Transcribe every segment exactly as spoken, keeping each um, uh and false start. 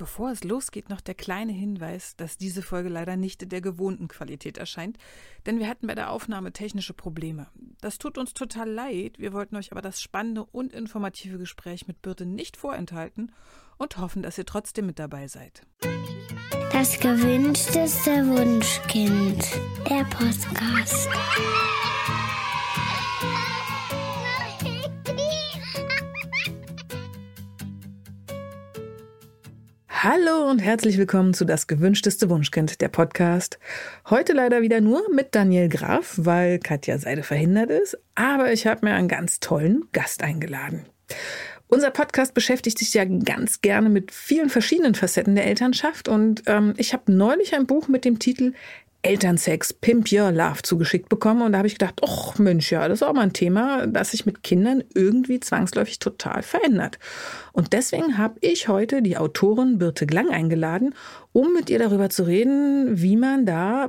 Bevor es losgeht, noch der kleine Hinweis, dass diese Folge leider nicht in der gewohnten Qualität erscheint, denn wir hatten bei der Aufnahme technische Probleme. Das tut uns total leid, wir wollten euch aber das spannende und informative Gespräch mit Birte nicht vorenthalten und hoffen, dass ihr trotzdem mit dabei seid. Das gewünschteste Wunschkind, der Podcast. Hallo und herzlich willkommen zu Das gewünschteste Wunschkind, der Podcast. Heute leider wieder nur mit Daniel Graf, weil Katja Seide verhindert ist, aber ich habe mir einen ganz tollen Gast eingeladen. Unser Podcast beschäftigt sich ja ganz gerne mit vielen verschiedenen Facetten der Elternschaft und ähm, ich habe neulich ein Buch mit dem Titel Elternsex, Pimp Your Love zugeschickt bekommen und da habe ich gedacht, ach Mensch, ja, das ist auch mal ein Thema, das sich mit Kindern irgendwie zwangsläufig total verändert. Und deswegen habe ich heute die Autorin Birte Glang eingeladen, um mit ihr darüber zu reden, wie man da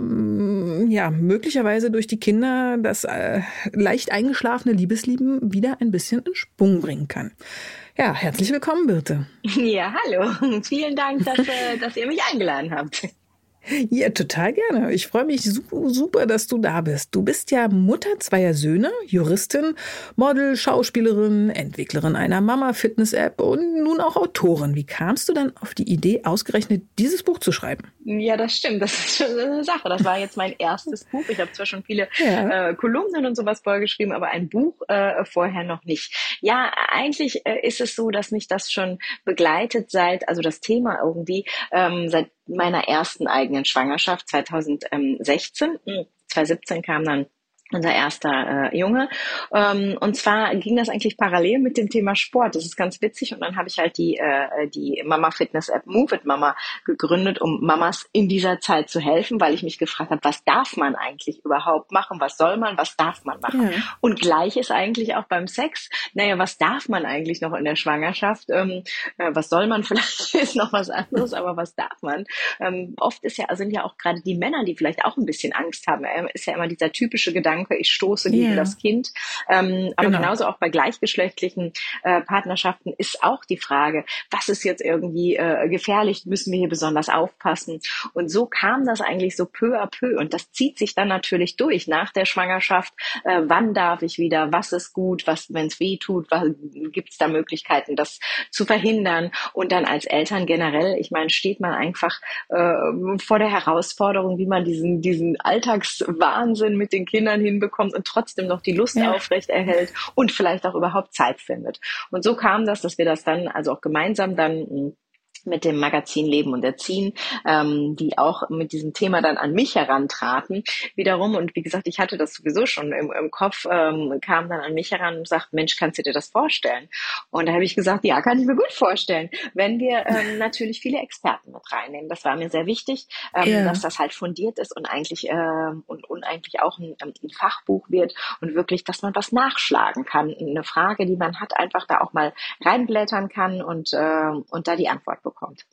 ja möglicherweise durch die Kinder das äh, leicht eingeschlafene Liebesleben wieder ein bisschen in Schwung bringen kann. Ja, herzlich willkommen, Birte. Ja, hallo. Vielen Dank, dass, äh, dass ihr mich eingeladen habt. Ja, total gerne. Ich freue mich super, dass du da bist. Du bist ja Mutter zweier Söhne, Juristin, Model, Schauspielerin, Entwicklerin einer Mama-Fitness-App und nun auch Autorin. Wie kamst du dann auf die Idee, ausgerechnet dieses Buch zu schreiben? Ja, das stimmt. Das ist schon eine Sache. Das war jetzt mein erstes Buch. Ich habe zwar schon viele ja. äh, Kolumnen und sowas vorgeschrieben, aber ein Buch äh, vorher noch nicht. Ja, eigentlich äh, ist es so, dass mich das schon begleitet seit, also das Thema irgendwie, ähm, seit meiner ersten eigenen Schwangerschaft zweitausendsechzehn. zweitausendsiebzehn kam dann unser erster äh, Junge. Ähm, und zwar ging das eigentlich parallel mit dem Thema Sport. Das ist ganz witzig. Und dann habe ich halt die äh, die Mama-Fitness-App Move It Mama gegründet, um Mamas in dieser Zeit zu helfen, weil ich mich gefragt habe, was darf man eigentlich überhaupt machen? Was soll man? Was darf man machen? Ja. Und gleich ist eigentlich auch beim Sex, naja, was darf man eigentlich noch in der Schwangerschaft? Ähm, äh, was soll man? Vielleicht ist noch was anderes, aber was darf man? Ähm, oft ist ja, sind ja auch gerade die Männer, die vielleicht auch ein bisschen Angst haben. Äh, ist ja immer dieser typische Gedanke, ich stoße gegen yeah. das Kind. Ähm, aber genau. genauso auch bei gleichgeschlechtlichen äh, Partnerschaften ist auch die Frage, was ist jetzt irgendwie äh, gefährlich, müssen wir hier besonders aufpassen? Und so kam das eigentlich so peu à peu und das zieht sich dann natürlich durch nach der Schwangerschaft. Äh, wann darf ich wieder? Was ist gut? Was, wenn es weh tut? Gibt es da Möglichkeiten, das zu verhindern? Und dann als Eltern generell, ich meine, steht man einfach äh, vor der Herausforderung, wie man diesen, diesen Alltagswahnsinn mit den Kindern hinbekommt und trotzdem noch die Lust ja. aufrecht erhält und vielleicht auch überhaupt Zeit findet. Und so kam das, dass wir das dann also auch gemeinsam dann mit dem Magazin Leben und Erziehen, ähm, die auch mit diesem Thema dann an mich herantraten wiederum. Und wie gesagt, ich hatte das sowieso schon im, im Kopf, ähm, kam dann an mich heran und sagt, Mensch, kannst du dir das vorstellen? Und da habe ich gesagt, ja, kann ich mir gut vorstellen, wenn wir ähm, natürlich viele Experten mit reinnehmen. Das war mir sehr wichtig, ähm, ja. dass das halt fundiert ist und eigentlich äh, und, und eigentlich auch ein, ein Fachbuch wird und wirklich, dass man was nachschlagen kann. Eine Frage, die man hat, einfach da auch mal reinblättern kann und, äh, und da die Antwort bekommt. Kommt.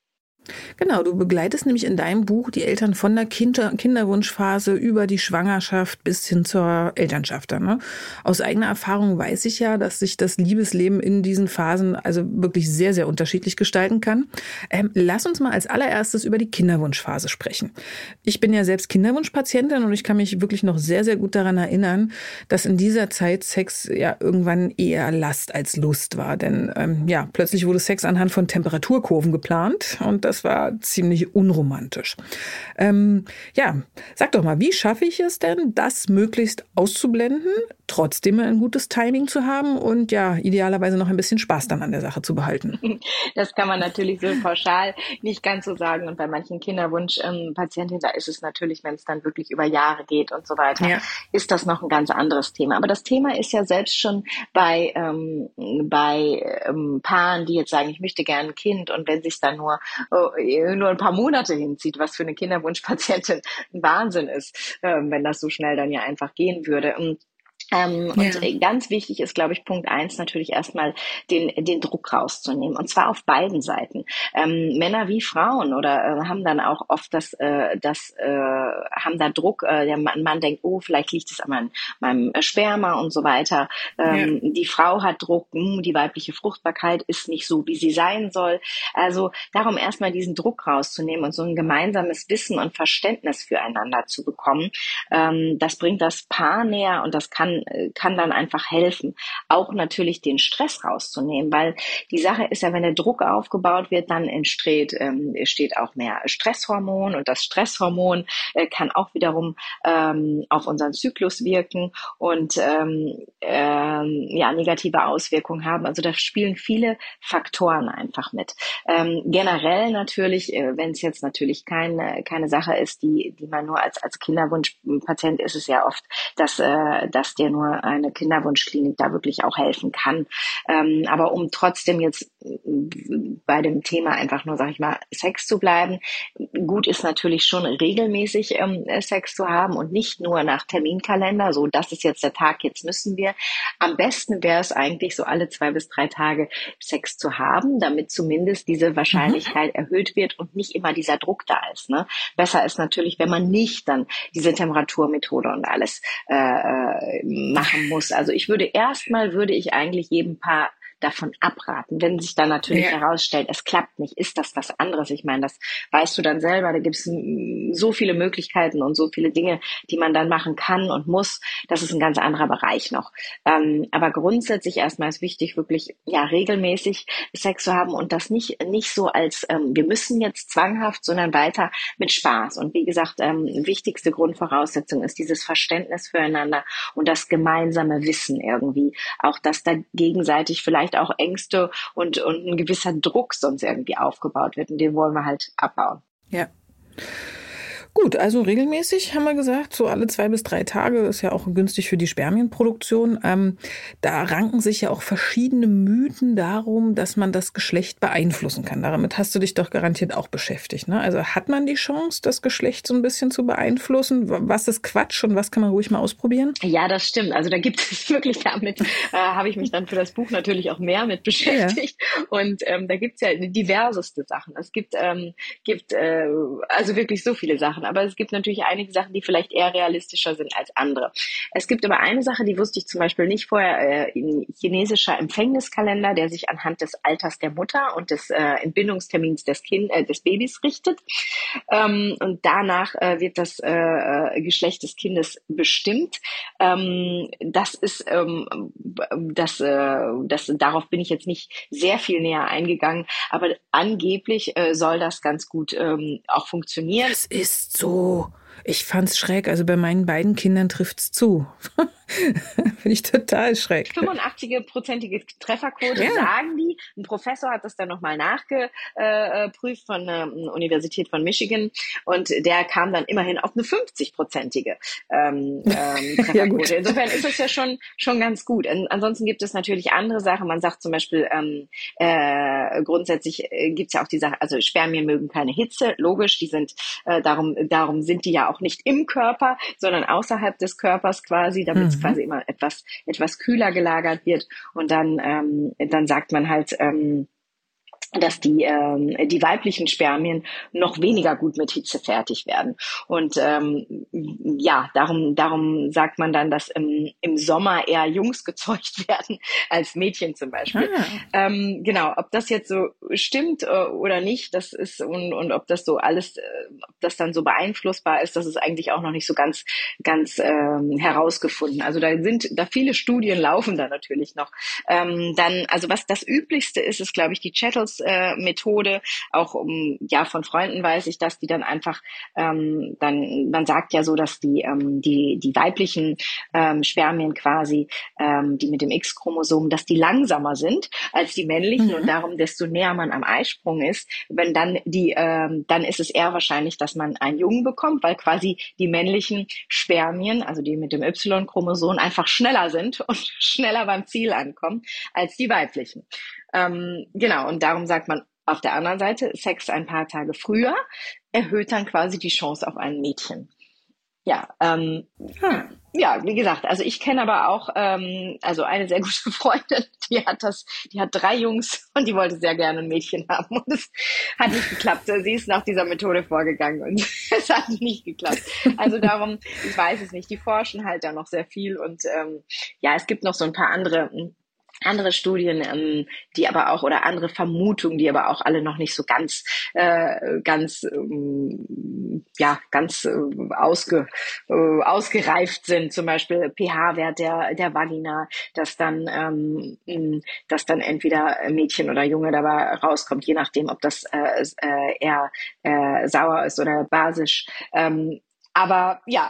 Genau, du begleitest nämlich in deinem Buch die Eltern von der Kinder- Kinderwunschphase über die Schwangerschaft bis hin zur Elternschaft. Ne? Aus eigener Erfahrung weiß ich ja, dass sich das Liebesleben in diesen Phasen also wirklich sehr, sehr unterschiedlich gestalten kann. Ähm, lass uns mal als allererstes über die Kinderwunschphase sprechen. Ich bin ja selbst Kinderwunschpatientin und ich kann mich wirklich noch sehr, sehr gut daran erinnern, dass in dieser Zeit Sex ja irgendwann eher Last als Lust war. Denn ähm, ja, plötzlich wurde Sex anhand von Temperaturkurven geplant und das Das war ziemlich unromantisch. Ähm, ja, sag doch mal, wie schaffe ich es denn, das möglichst auszublenden, trotzdem ein gutes Timing zu haben und ja, idealerweise noch ein bisschen Spaß dann an der Sache zu behalten? Das kann man natürlich so pauschal nicht ganz so sagen. Und bei manchen Kinderwunschpatientinnen, da ist es natürlich, wenn es dann wirklich über Jahre geht und so weiter, ja. ist das noch ein ganz anderes Thema. Aber das Thema ist ja selbst schon bei, ähm, bei ähm, Paaren, die jetzt sagen, ich möchte gerne ein Kind und wenn sich dann nur nur ein paar Monate hinzieht, was für eine Kinderwunschpatientin ein Wahnsinn ist, wenn das so schnell dann ja einfach gehen würde. Und Ähm, ja. Und ganz wichtig ist, glaube ich, Punkt eins natürlich erstmal den, den Druck rauszunehmen. Und zwar auf beiden Seiten. Ähm, Männer wie Frauen oder äh, haben dann auch oft das, äh, das äh, haben da Druck. Äh, der Mann, Mann denkt, oh, vielleicht liegt es an meinem, meinem Sperma und so weiter. Ähm, ja. Die Frau hat Druck, mh, die weibliche Fruchtbarkeit ist nicht so, wie sie sein soll. Also darum erstmal diesen Druck rauszunehmen und so ein gemeinsames Wissen und Verständnis füreinander zu bekommen. Ähm, das bringt das Paar näher und das kann kann dann einfach helfen, auch natürlich den Stress rauszunehmen, weil die Sache ist ja, wenn der Druck aufgebaut wird, dann entsteht, ähm, entsteht auch mehr Stresshormon und das Stresshormon äh, kann auch wiederum ähm, auf unseren Zyklus wirken und ähm, ähm, ja, negative Auswirkungen haben. Also da spielen viele Faktoren einfach mit. Ähm, generell natürlich, äh, wenn es jetzt natürlich keine, keine Sache ist, die, die man nur als, als Kinderwunschpatient ist es ja oft, dass, äh, dass der nur eine Kinderwunschklinik da wirklich auch helfen kann. Ähm, aber um trotzdem jetzt bei dem Thema einfach nur, sag ich mal, Sex zu bleiben, gut ist natürlich schon regelmäßig ähm, Sex zu haben und nicht nur nach Terminkalender, so das ist jetzt der Tag, jetzt müssen wir. Am besten wäre es eigentlich, so alle zwei bis drei Tage Sex zu haben, damit zumindest diese Wahrscheinlichkeit mhm. erhöht wird und nicht immer dieser Druck da ist. Ne? Besser ist natürlich, wenn man nicht dann diese Temperaturmethode und alles äh, machen muss. Also ich würde erstmal, würde ich eigentlich jedem Paar davon abraten. Wenn sich dann natürlich ja. herausstellt, es klappt nicht, ist das was anderes. Ich meine, das weißt du dann selber, da gibt es so viele Möglichkeiten und so viele Dinge, die man dann machen kann und muss. Das ist ein ganz anderer Bereich noch. Ähm, aber grundsätzlich erstmal ist wichtig, wirklich ja regelmäßig Sex zu haben und das nicht nicht so als ähm, wir müssen jetzt zwanghaft, sondern weiter mit Spaß. Und wie gesagt, ähm, wichtigste Grundvoraussetzung ist dieses Verständnis füreinander und das gemeinsame Wissen irgendwie. Auch, dass da gegenseitig vielleicht auch Ängste und, und ein gewisser Druck sonst irgendwie aufgebaut wird. Und den wollen wir halt abbauen. Ja. Gut, also regelmäßig haben wir gesagt, so alle zwei bis drei Tage ist ja auch günstig für die Spermienproduktion. Ähm, da ranken sich ja auch verschiedene Mythen darum, dass man das Geschlecht beeinflussen kann. Damit hast du dich doch garantiert auch beschäftigt, ne? Also hat man die Chance, das Geschlecht so ein bisschen zu beeinflussen? Was ist Quatsch und was kann man ruhig mal ausprobieren? Ja, das stimmt. Also da gibt es wirklich damit, äh, habe ich mich dann für das Buch natürlich auch mehr mit beschäftigt. Ja. Und ähm, da gibt's ja diverseste Sachen. Es gibt, ähm, gibt äh, also wirklich so viele Sachen. Aber es gibt natürlich einige Sachen, die vielleicht eher realistischer sind als andere. Es gibt aber eine Sache, die wusste ich zum Beispiel nicht vorher, äh, ein chinesischer Empfängniskalender, der sich anhand des Alters der Mutter und des äh, Entbindungstermins des, kind, äh, des Babys richtet. Ähm, und danach äh, wird das äh, Geschlecht des Kindes bestimmt. Ähm, das ist, ähm, das, äh, das, darauf bin ich jetzt nicht sehr viel näher eingegangen, aber angeblich äh, soll das ganz gut ähm, auch funktionieren. Das ist so. Ich fand's schräg. Also bei meinen beiden Kindern trifft's zu. Finde ich total schräg. fünfundachtzig-prozentige Trefferquote, ja. sagen die. Ein Professor hat das dann nochmal nachgeprüft von der Universität von Michigan und der kam dann immerhin auf eine fünfzig-prozentige ähm, ähm, Trefferquote. Ja, insofern ist es ja schon schon ganz gut. Ansonsten gibt es natürlich andere Sachen. Man sagt zum Beispiel, ähm, äh, grundsätzlich äh, gibt es ja auch die Sache, also Spermien mögen keine Hitze, logisch, die sind, äh, darum, darum sind die ja auch nicht im Körper, sondern außerhalb des Körpers quasi, damit es mhm. quasi immer etwas etwas kühler gelagert wird. Und dann ähm, dann sagt man halt, ähm, dass die ähm, die weiblichen Spermien noch weniger gut mit Hitze fertig werden. Und ähm, ja, darum darum sagt man dann, dass im, im Sommer eher Jungs gezeugt werden als Mädchen zum Beispiel. Ah. Ähm, genau, ob das jetzt so stimmt äh, oder nicht, das ist und und ob das so alles, äh, ob das dann so beeinflussbar ist, das ist eigentlich auch noch nicht so ganz ganz ähm, herausgefunden. Also da sind da viele Studien laufen da natürlich noch. Ähm, dann also was das Üblichste ist, ist glaube ich die Chattels Methode, auch um, ja, von Freunden weiß ich, dass die dann einfach, ähm, dann, man sagt ja so, dass die, ähm, die, die weiblichen ähm, Spermien quasi, ähm, die mit dem X-Chromosom, dass die langsamer sind als die männlichen mhm. und darum, desto näher man am Eisprung ist, wenn dann die, ähm, dann ist es eher wahrscheinlich, dass man einen Jungen bekommt, weil quasi die männlichen Spermien, also die mit dem Y-Chromosom, einfach schneller sind und schneller beim Ziel ankommen als die weiblichen. Ähm, genau, und darum sagt man auf der anderen Seite, Sex ein paar Tage früher erhöht dann quasi die Chance auf ein Mädchen. Ja, ähm, hm. Ja, wie gesagt, also ich kenne aber auch ähm, also eine sehr gute Freundin, die hat das, die hat drei Jungs und die wollte sehr gerne ein Mädchen haben und es hat nicht geklappt. Sie ist nach dieser Methode vorgegangen und es hat nicht geklappt. Also darum, ich weiß es nicht. Die forschen halt da noch sehr viel und ähm, ja, es gibt noch so ein paar andere andere Studien, ähm, die aber auch oder andere Vermutungen, die aber auch alle noch nicht so ganz, äh, ganz, ähm, ja, ganz äh, ausge, äh, ausgereift sind. Zum Beispiel pH-Wert der der Vagina, dass dann, ähm, dass dann entweder Mädchen oder Junge dabei rauskommt, je nachdem, ob das äh, äh, eher äh, sauer ist oder basisch. Ähm, Aber ja,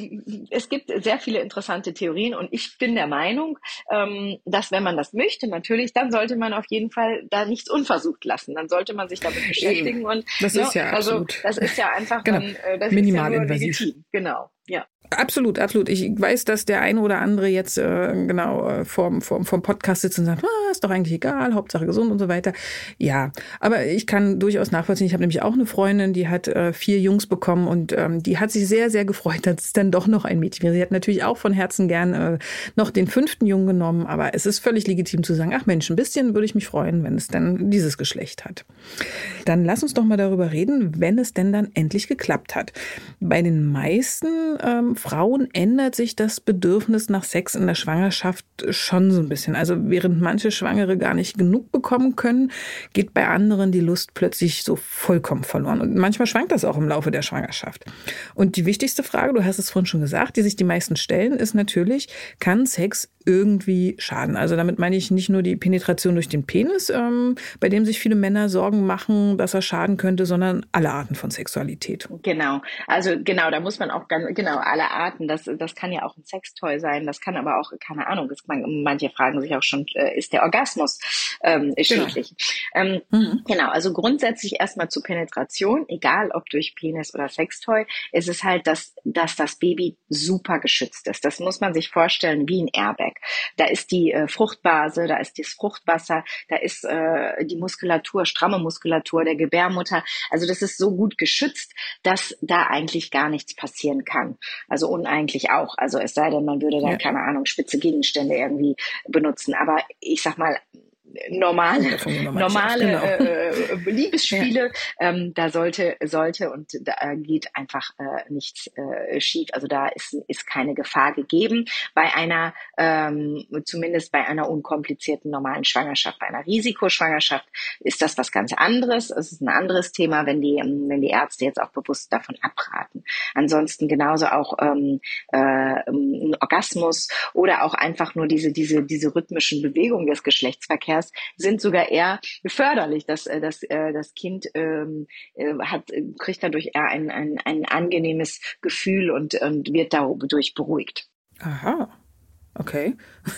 es gibt sehr viele interessante Theorien und ich bin der Meinung, ähm, dass wenn man das möchte, natürlich, dann sollte man auf jeden Fall da nichts unversucht lassen. Dann sollte man sich damit beschäftigen und das ne, ist ja also absolut. Das ist ja einfach genau. dann, äh, das minimal ist ja nur invasiv. legitim. Genau, ja. Absolut, absolut. Ich weiß, dass der eine oder andere jetzt äh, genau äh, vorm, vorm, vorm Podcast sitzt und sagt, ah, ist doch eigentlich egal, Hauptsache gesund und so weiter. Ja, aber ich kann durchaus nachvollziehen. Ich habe nämlich auch eine Freundin, die hat äh, vier Jungs bekommen und ähm, die hat sich sehr, sehr gefreut, dass es dann doch noch ein Mädchen wäre. Sie hat natürlich auch von Herzen gern äh, noch den fünften Jungen genommen, aber es ist völlig legitim zu sagen, ach Mensch, ein bisschen würde ich mich freuen, wenn es dann dieses Geschlecht hat. Dann lass uns doch mal darüber reden, wenn es denn dann endlich geklappt hat. Bei den meisten ähm, Frauen ändert sich das Bedürfnis nach Sex in der Schwangerschaft schon so ein bisschen. Also während manche Schwangere gar nicht genug bekommen können, geht bei anderen die Lust plötzlich so vollkommen verloren. Und manchmal schwankt das auch im Laufe der Schwangerschaft. Und die wichtigste Frage, du hast es vorhin schon gesagt, die sich die meisten stellen, ist natürlich, kann Sex irgendwie schaden? Also damit meine ich nicht nur die Penetration durch den Penis, ähm, bei dem sich viele Männer Sorgen machen, dass er schaden könnte, sondern alle Arten von Sexualität. Genau, also genau, da muss man auch ganz, genau, alle Arten, das, das kann ja auch ein Sextoy sein, das kann aber auch, keine Ahnung, das man, manche fragen sich auch schon, äh, ist der Orgasmus ähm, schädlich? Genau. Ähm, mhm. genau, also grundsätzlich erstmal zur Penetration, egal ob durch Penis oder Sextoy, ist es halt, dass, dass das Baby super geschützt ist. Das muss man sich vorstellen wie ein Airbag. Da ist die äh, Fruchtbase, da ist das Fruchtwasser, da ist äh, die Muskulatur, stramme Muskulatur der Gebärmutter. Also das ist so gut geschützt, dass da eigentlich gar nichts passieren kann. Also uneigentlich auch. Also es sei denn, man würde da, ja. keine Ahnung, spitze Gegenstände irgendwie benutzen. Aber ich sag mal, normale, normale genau. äh, Liebesspiele, ja. ähm, da sollte, sollte und da geht einfach äh, nichts äh, schief. Also da ist, ist keine Gefahr gegeben bei einer, ähm, zumindest bei einer unkomplizierten normalen Schwangerschaft. Bei einer Risikoschwangerschaft ist das was ganz anderes. Es ist ein anderes Thema, wenn die, wenn die Ärzte jetzt auch bewusst davon abraten. Ansonsten genauso auch ähm, äh, ein Orgasmus oder auch einfach nur diese, diese, diese rhythmischen Bewegungen des Geschlechtsverkehrs sind sogar eher förderlich. Das, das, das Kind ähm, hat, kriegt dadurch eher ein, ein, ein angenehmes Gefühl und, und wird dadurch beruhigt. Aha. Okay.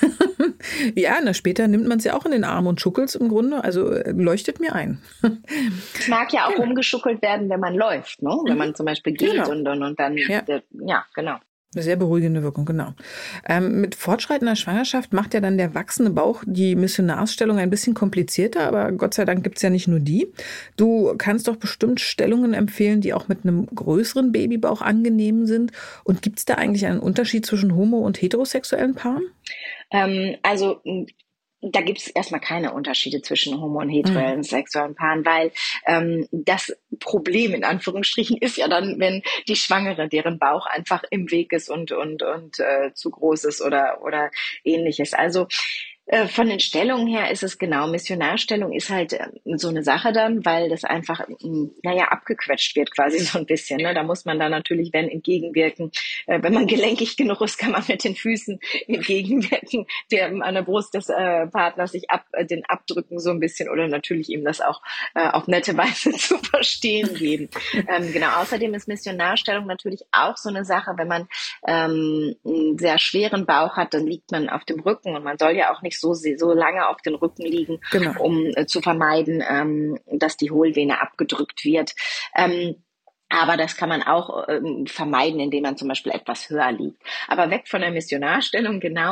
Ja, na, später nimmt man es ja auch in den Arm und schuckelt es im Grunde. Also leuchtet mir ein. Es mag ja auch genau. rumgeschuckelt werden, wenn man läuft, ne? Wenn man zum Beispiel geht genau. und, und, und dann, ja. ja, genau. Eine sehr beruhigende Wirkung, genau. Ähm, mit fortschreitender Schwangerschaft macht ja dann der wachsende Bauch die Missionarsstellung ein bisschen komplizierter, aber Gott sei Dank gibt's ja nicht nur die. Du kannst doch bestimmt Stellungen empfehlen, die auch mit einem größeren Babybauch angenehm sind. Und gibt's da eigentlich einen Unterschied zwischen homo- und heterosexuellen Paaren? Ähm, also Da gibt es erstmal keine Unterschiede zwischen homo- und heterosexuellen mhm. Paaren, weil ähm, das Problem in Anführungsstrichen ist ja dann, wenn die Schwangere, deren Bauch einfach im Weg ist und und und äh, zu groß ist oder oder ähnliches. Also äh, von den Stellungen her ist es genau, Missionarstellung ist halt äh, so eine Sache dann, weil das einfach, äh, naja, abgequetscht wird quasi so ein bisschen. Ne? Da muss man dann natürlich, wenn entgegenwirken, äh, wenn man gelenkig genug ist, kann man mit den Füßen entgegenwirken, der an der Brust des äh, Partners sich ab, äh, den abdrücken so ein bisschen oder natürlich ihm das auch äh, auf nette Weise zu verstehen geben. ähm, genau, außerdem ist Missionarstellung natürlich auch so eine Sache, wenn man ähm, einen sehr schweren Bauch hat, dann liegt man auf dem Rücken und man soll ja auch nicht so, so lange auf den Rücken liegen, genau. um äh, zu vermeiden, ähm, dass die Hohlvene abgedrückt wird. Ähm, Aber das kann man auch ähm, vermeiden, indem man zum Beispiel etwas höher liegt. Aber weg von der Missionarstellung, genau.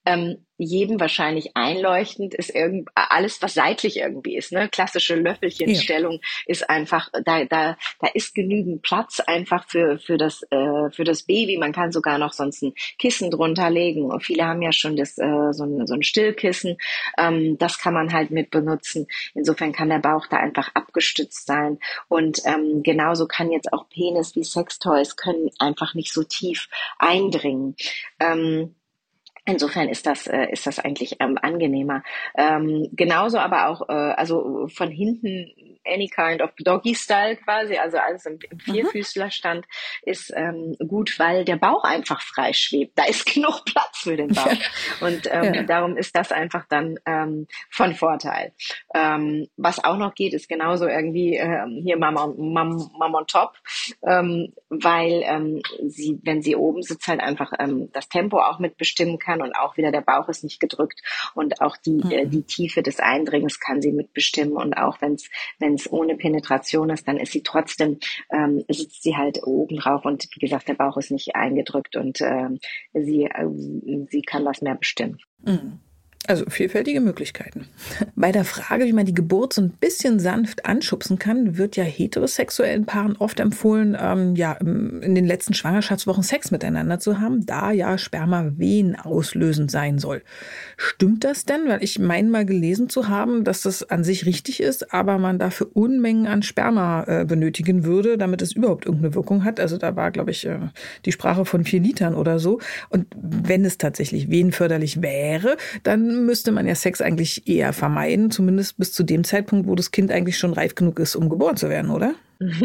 ähm, jedem wahrscheinlich einleuchtend ist irgend, alles, was seitlich irgendwie ist, ne? Klassische Löffelchenstellung ja. ist einfach, da, da, da ist genügend Platz einfach für, für das, äh, für das Baby. Man kann sogar noch sonst ein Kissen drunter legen. Und viele haben ja schon das, äh, so ein, so ein Stillkissen. Ähm, das kann man halt mit benutzen. Insofern kann der Bauch da einfach abgestützt sein. Und, ähm, genauso kann jetzt auch Penis wie Sextoys können einfach nicht so tief eindringen. Ähm, Insofern ist das äh, ist das eigentlich ähm, angenehmer. Ähm, genauso aber auch äh, also von hinten any kind of doggy style quasi, also alles im, im Vierfüßlerstand ist ähm, gut, weil der Bauch einfach frei schwebt. Da ist genug Platz für den Bauch ja. und ähm, ja. darum ist das einfach dann ähm, von Vorteil. Ähm, was auch noch geht, ist genauso irgendwie ähm, hier Mama, Mama, Mama on top, ähm, weil ähm, sie, wenn sie oben sitzt, halt einfach ähm, das Tempo auch mitbestimmen kann. Und auch wieder der Bauch ist nicht gedrückt und auch die mhm. äh, die Tiefe des Eindringens kann sie mitbestimmen und auch wenn es wenn es ohne Penetration ist, dann ist sie trotzdem ähm, sitzt sie halt oben drauf und wie gesagt der Bauch ist nicht eingedrückt und äh, sie äh, sie kann das mehr bestimmen. Mhm. Also vielfältige Möglichkeiten. Bei der Frage, wie man die Geburt so ein bisschen sanft anschubsen kann, wird ja heterosexuellen Paaren oft empfohlen, ähm, ja, in den letzten Schwangerschaftswochen Sex miteinander zu haben, da ja Sperma Wehen auslösend sein soll. Stimmt das denn? Weil ich meine mal gelesen zu haben, dass das an sich richtig ist, aber man dafür Unmengen an Sperma äh, benötigen würde, damit es überhaupt irgendeine Wirkung hat. Also da war, glaube ich, äh, die Sprache von vier Litern oder so. Und wenn es tatsächlich wehenförderlich wäre, dann müsste man ja Sex eigentlich eher vermeiden, zumindest bis zu dem Zeitpunkt, wo das Kind eigentlich schon reif genug ist, um geboren zu werden, oder?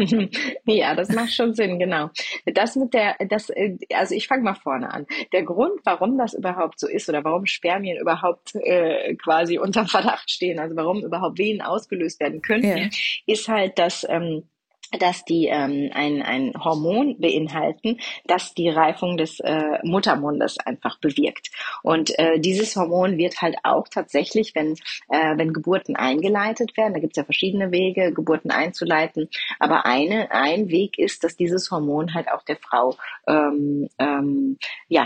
Ja, das macht schon Sinn, genau. Das mit der, das, also ich fange mal vorne an. Der Grund, warum das überhaupt so ist oder warum Spermien überhaupt äh, quasi unter Verdacht stehen, also warum überhaupt Wehen ausgelöst werden könnten, ja. ist halt, dass ähm, dass die ähm, ein, ein Hormon beinhalten, das die Reifung des äh, Muttermundes einfach bewirkt. Und äh, dieses Hormon wird halt auch tatsächlich, wenn äh, wenn Geburten eingeleitet werden, da gibt es ja verschiedene Wege, Geburten einzuleiten, aber eine ein Weg ist, dass dieses Hormon halt auch der Frau ähm, ähm, ja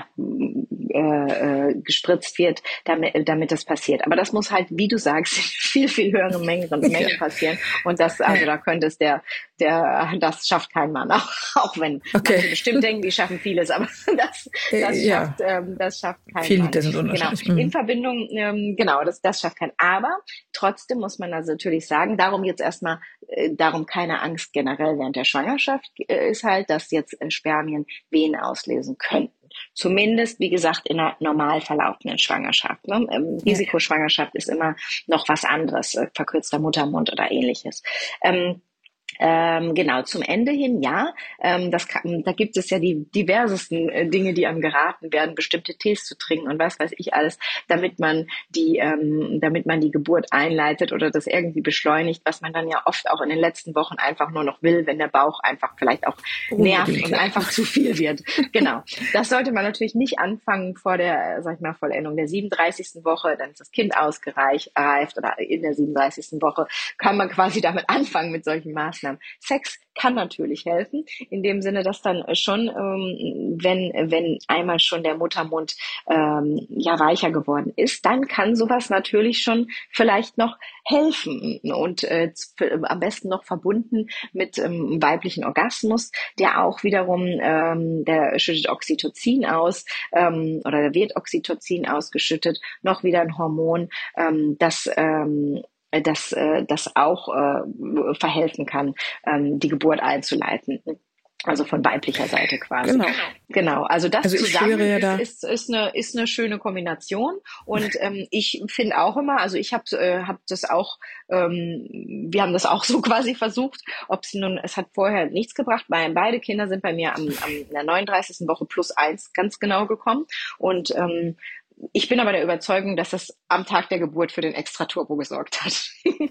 äh, äh, gespritzt wird, damit, damit das passiert. Aber das muss halt, wie du sagst, in viel, viel höheren Mengen, Mengen ja. passieren. Und das, also da könnte es der Der, das schafft kein Mann, auch, auch wenn okay. manche bestimmt denken, die schaffen vieles, aber das, das, ja. schafft, ähm, das schafft kein Viele Mann. Liter sind unterschiedlich. Genau. In Verbindung, ähm, genau, das, das schafft kein. Aber trotzdem muss man also natürlich sagen, darum jetzt erstmal, äh, darum keine Angst generell während der Schwangerschaft äh, ist halt, dass jetzt äh, Spermien Wehen auslösen könnten. Zumindest, wie gesagt, in einer normal verlaufenden Schwangerschaft. Ne? Ähm, Risikoschwangerschaft ist immer noch was anderes, äh, verkürzter Muttermund oder ähnliches. Ähm, Ähm, genau, zum Ende hin, ja, ähm, das kann, da gibt es ja die diversesten äh, Dinge, die einem geraten werden, bestimmte Tees zu trinken und was weiß ich alles, damit man die, ähm, damit man die Geburt einleitet oder das irgendwie beschleunigt, was man dann ja oft auch in den letzten Wochen einfach nur noch will, wenn der Bauch einfach vielleicht auch nervt und einfach zu viel wird. Genau, das sollte man natürlich nicht anfangen vor der, sag ich mal, Vollendung der siebenunddreißigsten Woche, dann ist das Kind ausgereift oder in der siebenunddreißigsten Woche kann man quasi damit anfangen mit solchen Maßnahmen. Sex kann natürlich helfen, in dem Sinne, dass dann schon, ähm, wenn wenn einmal schon der Muttermund ähm, ja weicher geworden ist, dann kann sowas natürlich schon vielleicht noch helfen und äh, am besten noch verbunden mit ähm, weiblichen Orgasmus, der auch wiederum, ähm, der schüttet Oxytocin aus ähm, oder da wird Oxytocin ausgeschüttet, noch wieder ein Hormon, ähm, das ähm, das äh, das auch äh, verhelfen kann, ähm, die Geburt einzuleiten. Also von weiblicher Seite quasi. Genau. Genau. Also das also zusammen ja ist, da. ist, ist, eine, ist eine schöne Kombination. Und ähm, ich finde auch immer, also ich habe äh, hab das auch, ähm, wir haben das auch so quasi versucht, ob sie nun, es hat vorher nichts gebracht. Bei, beide Kinder sind bei mir am, am in der neununddreißigsten Woche plus eins ganz genau gekommen. Und ähm, ich bin aber der Überzeugung, dass das am Tag der Geburt für den Extra-Turbo gesorgt hat.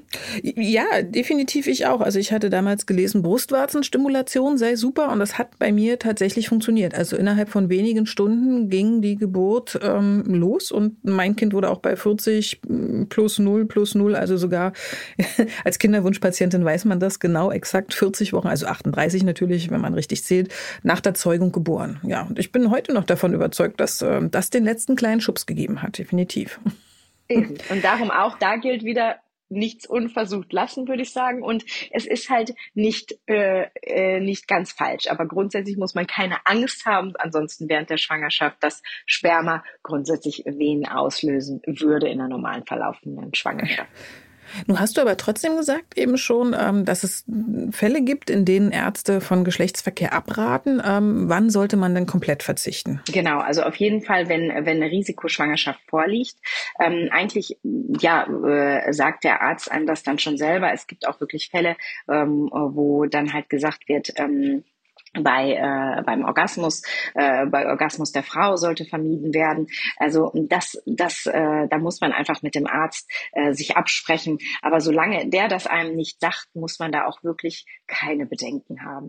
Ja, definitiv ich auch. Also ich hatte damals gelesen, Brustwarzenstimulation sei super und das hat bei mir tatsächlich funktioniert. Also innerhalb von wenigen Stunden ging die Geburt ähm, los und mein Kind wurde auch bei vierzig plus null plus null, also sogar als Kinderwunschpatientin weiß man das genau exakt vierzig Wochen, also achtunddreißig natürlich, wenn man richtig zählt, nach der Zeugung geboren. Ja, und ich bin heute noch davon überzeugt, dass äh, das den letzten kleinen Schub Schubs gegeben hat, definitiv. Eben. Und darum auch, da gilt wieder, nichts unversucht lassen, würde ich sagen. Und es ist halt nicht, äh, äh, nicht ganz falsch. Aber grundsätzlich muss man keine Angst haben, ansonsten während der Schwangerschaft, dass Sperma grundsätzlich Wehen auslösen würde in einer normalen verlaufenden Schwangerschaft. Nun hast du aber trotzdem gesagt eben schon, dass es Fälle gibt, in denen Ärzte von Geschlechtsverkehr abraten. Wann sollte man denn komplett verzichten? Genau, also auf jeden Fall, wenn wenn eine Risikoschwangerschaft vorliegt. Ähm, eigentlich ja äh, sagt der Arzt einem das dann schon selber. Es gibt auch wirklich Fälle, ähm, wo dann halt gesagt wird, ähm, bei äh, beim Orgasmus äh, bei Orgasmus der Frau sollte vermieden werden. Also das das äh, da muss man einfach mit dem Arzt äh, sich absprechen. Aber solange der das einem nicht sagt, muss man da auch wirklich keine Bedenken haben.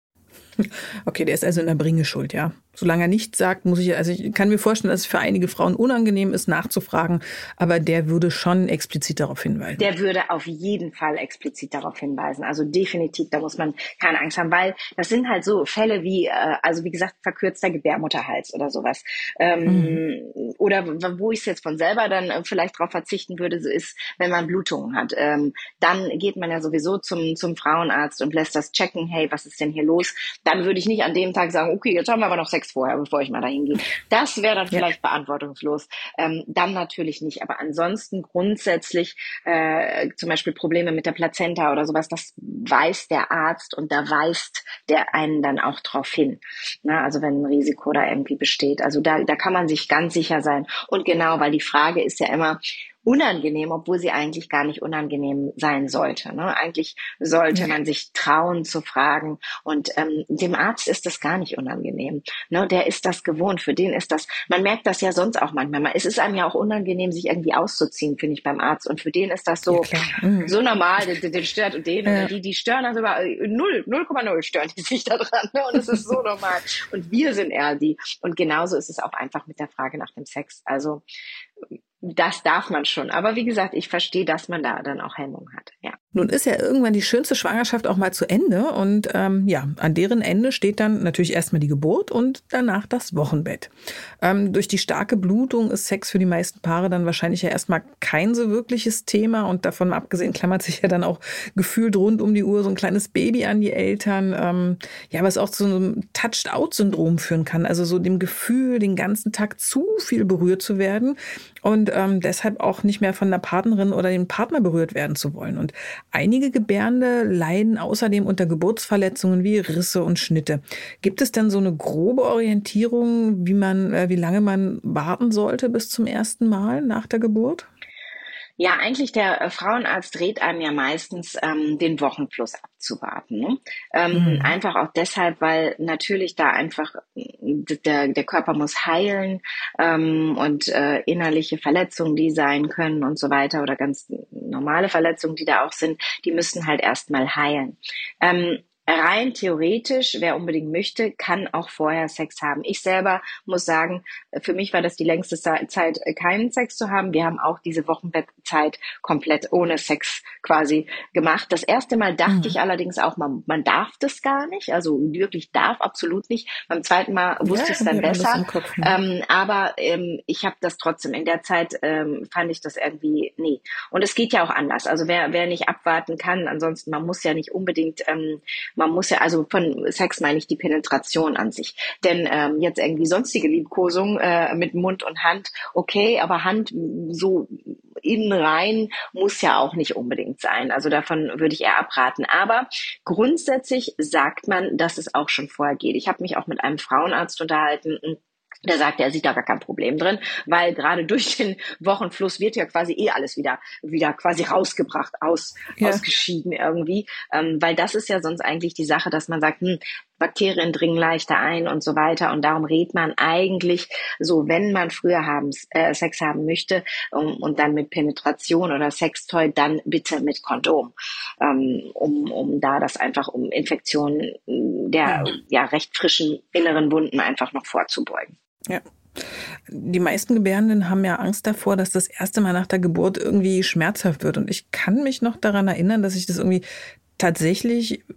Okay, der ist also in der Bringeschuld, ja. Solange er nichts sagt, muss ich, also ich kann mir vorstellen, dass es für einige Frauen unangenehm ist, nachzufragen, aber der würde schon explizit darauf hinweisen. Der würde auf jeden Fall explizit darauf hinweisen. Also definitiv, da muss man keine Angst haben, weil das sind halt so Fälle wie, äh, also wie gesagt, verkürzter Gebärmutterhals oder sowas. Ähm, mhm. Oder wo ich es jetzt von selber dann vielleicht darauf verzichten würde, so ist, wenn man Blutungen hat. Ähm, dann geht man ja sowieso zum, zum Frauenarzt und lässt das checken, hey, was ist denn hier los? Dann würde ich nicht an dem Tag sagen, okay, jetzt haben wir aber noch Sex vorher, bevor ich mal dahin gehe. Das wäre dann vielleicht ja. verantwortungslos. Ähm, dann natürlich nicht. Aber ansonsten grundsätzlich äh, zum Beispiel Probleme mit der Plazenta oder sowas, das weiß der Arzt und da weist der einen dann auch drauf hin. Na, also wenn ein Risiko da irgendwie besteht. Also da, da kann man sich ganz sicher sein. Und genau, weil die Frage ist ja immer, unangenehm, obwohl sie eigentlich gar nicht unangenehm sein sollte. Ne? Eigentlich sollte ja. man sich trauen zu fragen und ähm, dem Arzt ist das gar nicht unangenehm. Ne? Der ist das gewohnt, für den ist das, man merkt das ja sonst auch manchmal. Es ist einem ja auch unangenehm, sich irgendwie auszuziehen, finde ich, beim Arzt und für den ist das so, ja, mhm. so normal, den, den stört und den, ja. die, die stören also über null, null Komma null stören die sich da dran ne? Und es ist so normal und wir sind eher die und genauso ist es auch einfach mit der Frage nach dem Sex. Also das darf man schon. Aber wie gesagt, ich verstehe, dass man da dann auch Hemmung hat. Ja. Nun ist ja irgendwann die schönste Schwangerschaft auch mal zu Ende. Und ähm, ja, an deren Ende steht dann natürlich erstmal die Geburt und danach das Wochenbett. Ähm, durch die starke Blutung ist Sex für die meisten Paare dann wahrscheinlich ja erstmal kein so wirkliches Thema. Und davon abgesehen klammert sich ja dann auch gefühlt rund um die Uhr so ein kleines Baby an die Eltern. Ähm, ja, was auch zu einem Touched-out-Syndrom führen kann. Also so dem Gefühl, den ganzen Tag zu viel berührt zu werden. Und ähm, deshalb auch nicht mehr von der Partnerin oder dem Partner berührt werden zu wollen. Und einige Gebärende leiden außerdem unter Geburtsverletzungen wie Risse und Schnitte. Gibt es denn so eine grobe Orientierung, wie man, äh, wie lange man warten sollte bis zum ersten Mal nach der Geburt? Ja, eigentlich der äh, Frauenarzt rät einem ja meistens, ähm, den Wochenfluss abzuwarten. Ne? Ähm, mhm. Einfach auch deshalb, weil natürlich da einfach der, der Körper muss heilen ähm, und äh, innerliche Verletzungen, die sein können und so weiter oder ganz normale Verletzungen, die da auch sind, die müssen halt erstmal heilen. Ähm, Rein theoretisch, wer unbedingt möchte, kann auch vorher Sex haben. Ich selber muss sagen, für mich war das die längste Zeit, keinen Sex zu haben. Wir haben auch diese Wochenbettzeit komplett ohne Sex quasi gemacht. Das erste Mal dachte mhm. ich allerdings auch, man, man darf das gar nicht. Also wirklich darf, absolut nicht. Beim zweiten Mal wusste ja, ich es dann besser. Kopf, ne? ähm, aber ähm, ich habe das trotzdem. In der Zeit ähm, fand ich das irgendwie, nee. Und es geht ja auch anders. Also wer, wer nicht abwarten kann, ansonsten, man muss ja nicht unbedingt... Ähm, Man muss ja, also von Sex meine ich die Penetration an sich. Denn ähm, jetzt irgendwie sonstige Liebkosung äh, mit Mund und Hand, okay, aber Hand so innen rein muss ja auch nicht unbedingt sein. Also davon würde ich eher abraten. Aber grundsätzlich sagt man, dass es auch schon vorher geht. Ich habe mich auch mit einem Frauenarzt unterhalten. Der sagt, er sieht da gar kein Problem drin, weil gerade durch den Wochenfluss wird ja quasi eh alles wieder wieder quasi rausgebracht, aus, ja. ausgeschieden irgendwie, ähm, weil das ist ja sonst eigentlich die Sache, dass man sagt, hm, Bakterien dringen leichter ein und so weiter und darum rät man eigentlich so, wenn man früher haben, äh, Sex haben möchte um, und dann mit Penetration oder Sextoy, dann bitte mit Kondom, ähm, um um da das einfach um Infektionen der ja recht frischen inneren Wunden einfach noch vorzubeugen. Ja. Die meisten Gebärenden haben ja Angst davor, dass das erste Mal nach der Geburt irgendwie schmerzhaft wird. Und ich kann mich noch daran erinnern, dass ich das irgendwie tatsächlich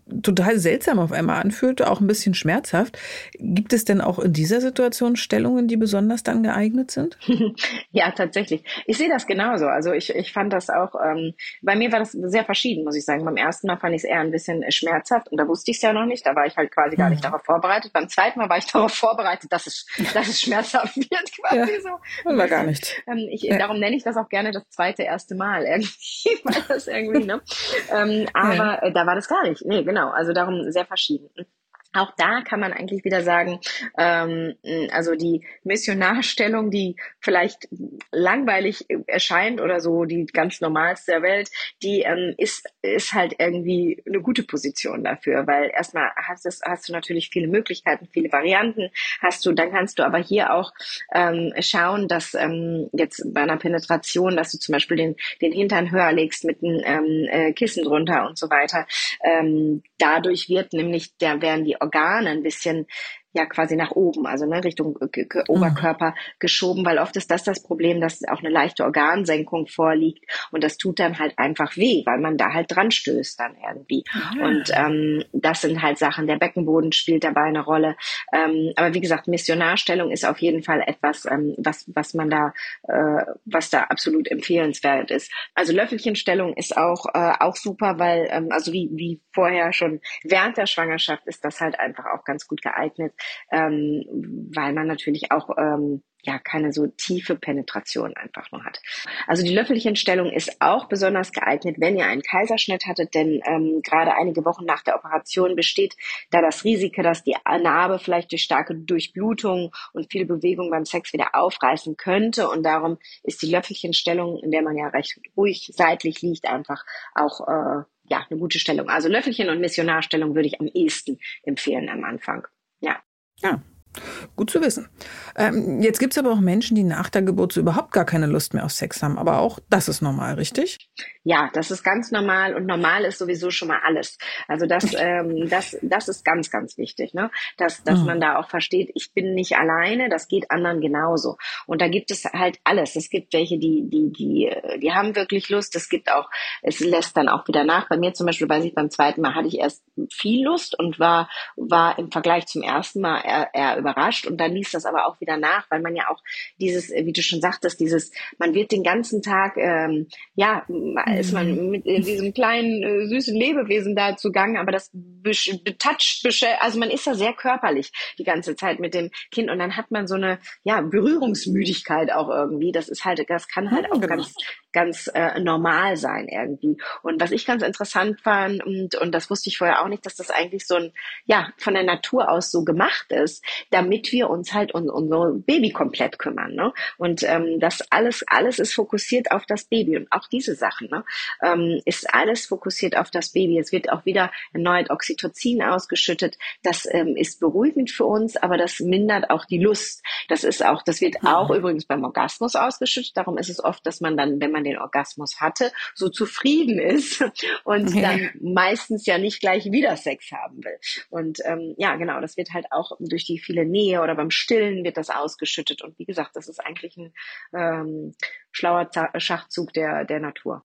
total seltsam auf einmal anfühlt, auch ein bisschen schmerzhaft. Gibt es denn auch in dieser Situation Stellungen, die besonders dann geeignet sind? Ja, tatsächlich. Ich sehe das genauso. Also ich, ich fand das auch, ähm, bei mir war das sehr verschieden, muss ich sagen. Beim ersten Mal fand ich es eher ein bisschen schmerzhaft und da wusste ich es ja noch nicht. Da war ich halt quasi gar nicht darauf vorbereitet. Beim zweiten Mal war ich darauf vorbereitet, dass es, dass es schmerzhaft wird quasi ja, so. War gar nicht. Ähm, ich, ja. Darum nenne ich das auch gerne das zweite, erste Mal irgendwie, weil das irgendwie, ne? ähm, aber ja. äh, da war das gar nicht. Nee, genau. Also darum sehr verschieden. Auch da kann man eigentlich wieder sagen, ähm, also die Missionarstellung, die vielleicht langweilig erscheint oder so die ganz normalste der Welt, die ähm, ist ist halt irgendwie eine gute Position dafür, weil erstmal hast, es, hast du natürlich viele Möglichkeiten, viele Varianten hast du, dann kannst du aber hier auch ähm, schauen, dass ähm, jetzt bei einer Penetration, dass du zum Beispiel den den Hintern höher legst mit einem ähm, äh, Kissen drunter und so weiter. Ähm, dadurch wird nämlich, da werden die Organe ein bisschen ja quasi nach oben, also ne, Richtung K- K- Oberkörper geschoben, weil oft ist das das Problem, dass auch eine leichte Organsenkung vorliegt und das tut dann halt einfach weh, weil man da halt dran stößt dann irgendwie. Ah. Und ähm, das sind halt Sachen, der Beckenboden spielt dabei eine Rolle. Ähm, aber wie gesagt, Missionarstellung ist auf jeden Fall etwas, ähm, was was man da, äh, was da absolut empfehlenswert ist. Also Löffelchenstellung ist auch äh, auch super, weil ähm, also wie wie vorher schon während der Schwangerschaft ist das halt einfach auch ganz gut geeignet. Ähm, weil man natürlich auch ähm, ja keine so tiefe Penetration einfach nur hat. Also die Löffelchenstellung ist auch besonders geeignet, wenn ihr einen Kaiserschnitt hattet, denn ähm, gerade einige Wochen nach der Operation besteht da das Risiko, dass die Narbe vielleicht durch starke Durchblutung und viel Bewegung beim Sex wieder aufreißen könnte und darum ist die Löffelchenstellung, in der man ja recht ruhig seitlich liegt, einfach auch äh, ja eine gute Stellung. Also Löffelchen- und Missionarstellung würde ich am ehesten empfehlen am Anfang. Ja. Ja, gut zu wissen. Ähm, jetzt gibt es aber auch Menschen, die nach der Geburt so überhaupt gar keine Lust mehr auf Sex haben. Aber auch das ist normal, richtig? Ja, das ist ganz normal und normal ist sowieso schon mal alles. Also das, ähm, das, das ist ganz, ganz wichtig, ne? Dass, dass oh. man da auch versteht, ich bin nicht alleine, das geht anderen genauso. Und da gibt es halt alles. Es gibt welche, die, die, die, die haben wirklich Lust. Es gibt auch, es lässt dann auch wieder nach. Bei mir zum Beispiel, weiß ich, beim zweiten Mal hatte ich erst viel Lust und war, war im Vergleich zum ersten Mal eher, eher überrascht. Und dann ließ das aber auch wieder nach, weil man ja auch dieses, wie du schon sagtest, dieses, man wird den ganzen Tag, ähm, ja, ist man mit diesem kleinen, äh, süßen Lebewesen da zugange, aber das betatscht, also man ist da sehr körperlich die ganze Zeit mit dem Kind und dann hat man so eine, ja, Berührungsmüdigkeit auch irgendwie. Das ist halt, das kann halt auch ganz, ganz äh, normal sein irgendwie. Und was ich ganz interessant fand und, und das wusste ich vorher auch nicht, dass das eigentlich so ein, ja, von der Natur aus so gemacht ist, damit wir uns halt um unser Baby komplett kümmern, ne? Und ähm, das alles, alles ist fokussiert auf das Baby und auch diese Sachen, ne? Ähm, ist alles fokussiert auf das Baby. Es wird auch wieder erneut Oxytocin ausgeschüttet. Das ähm, ist beruhigend für uns, aber das mindert auch die Lust. Das ist auch, das wird auch mhm. übrigens beim Orgasmus ausgeschüttet. Darum ist es oft, dass man dann, wenn man den Orgasmus hatte, so zufrieden ist und ja. dann meistens ja nicht gleich wieder Sex haben will. Und ähm, ja, genau, das wird halt auch durch die viele Nähe oder beim Stillen wird das ausgeschüttet. Und wie gesagt, das ist eigentlich ein ähm, schlauer Schachzug der, der Natur.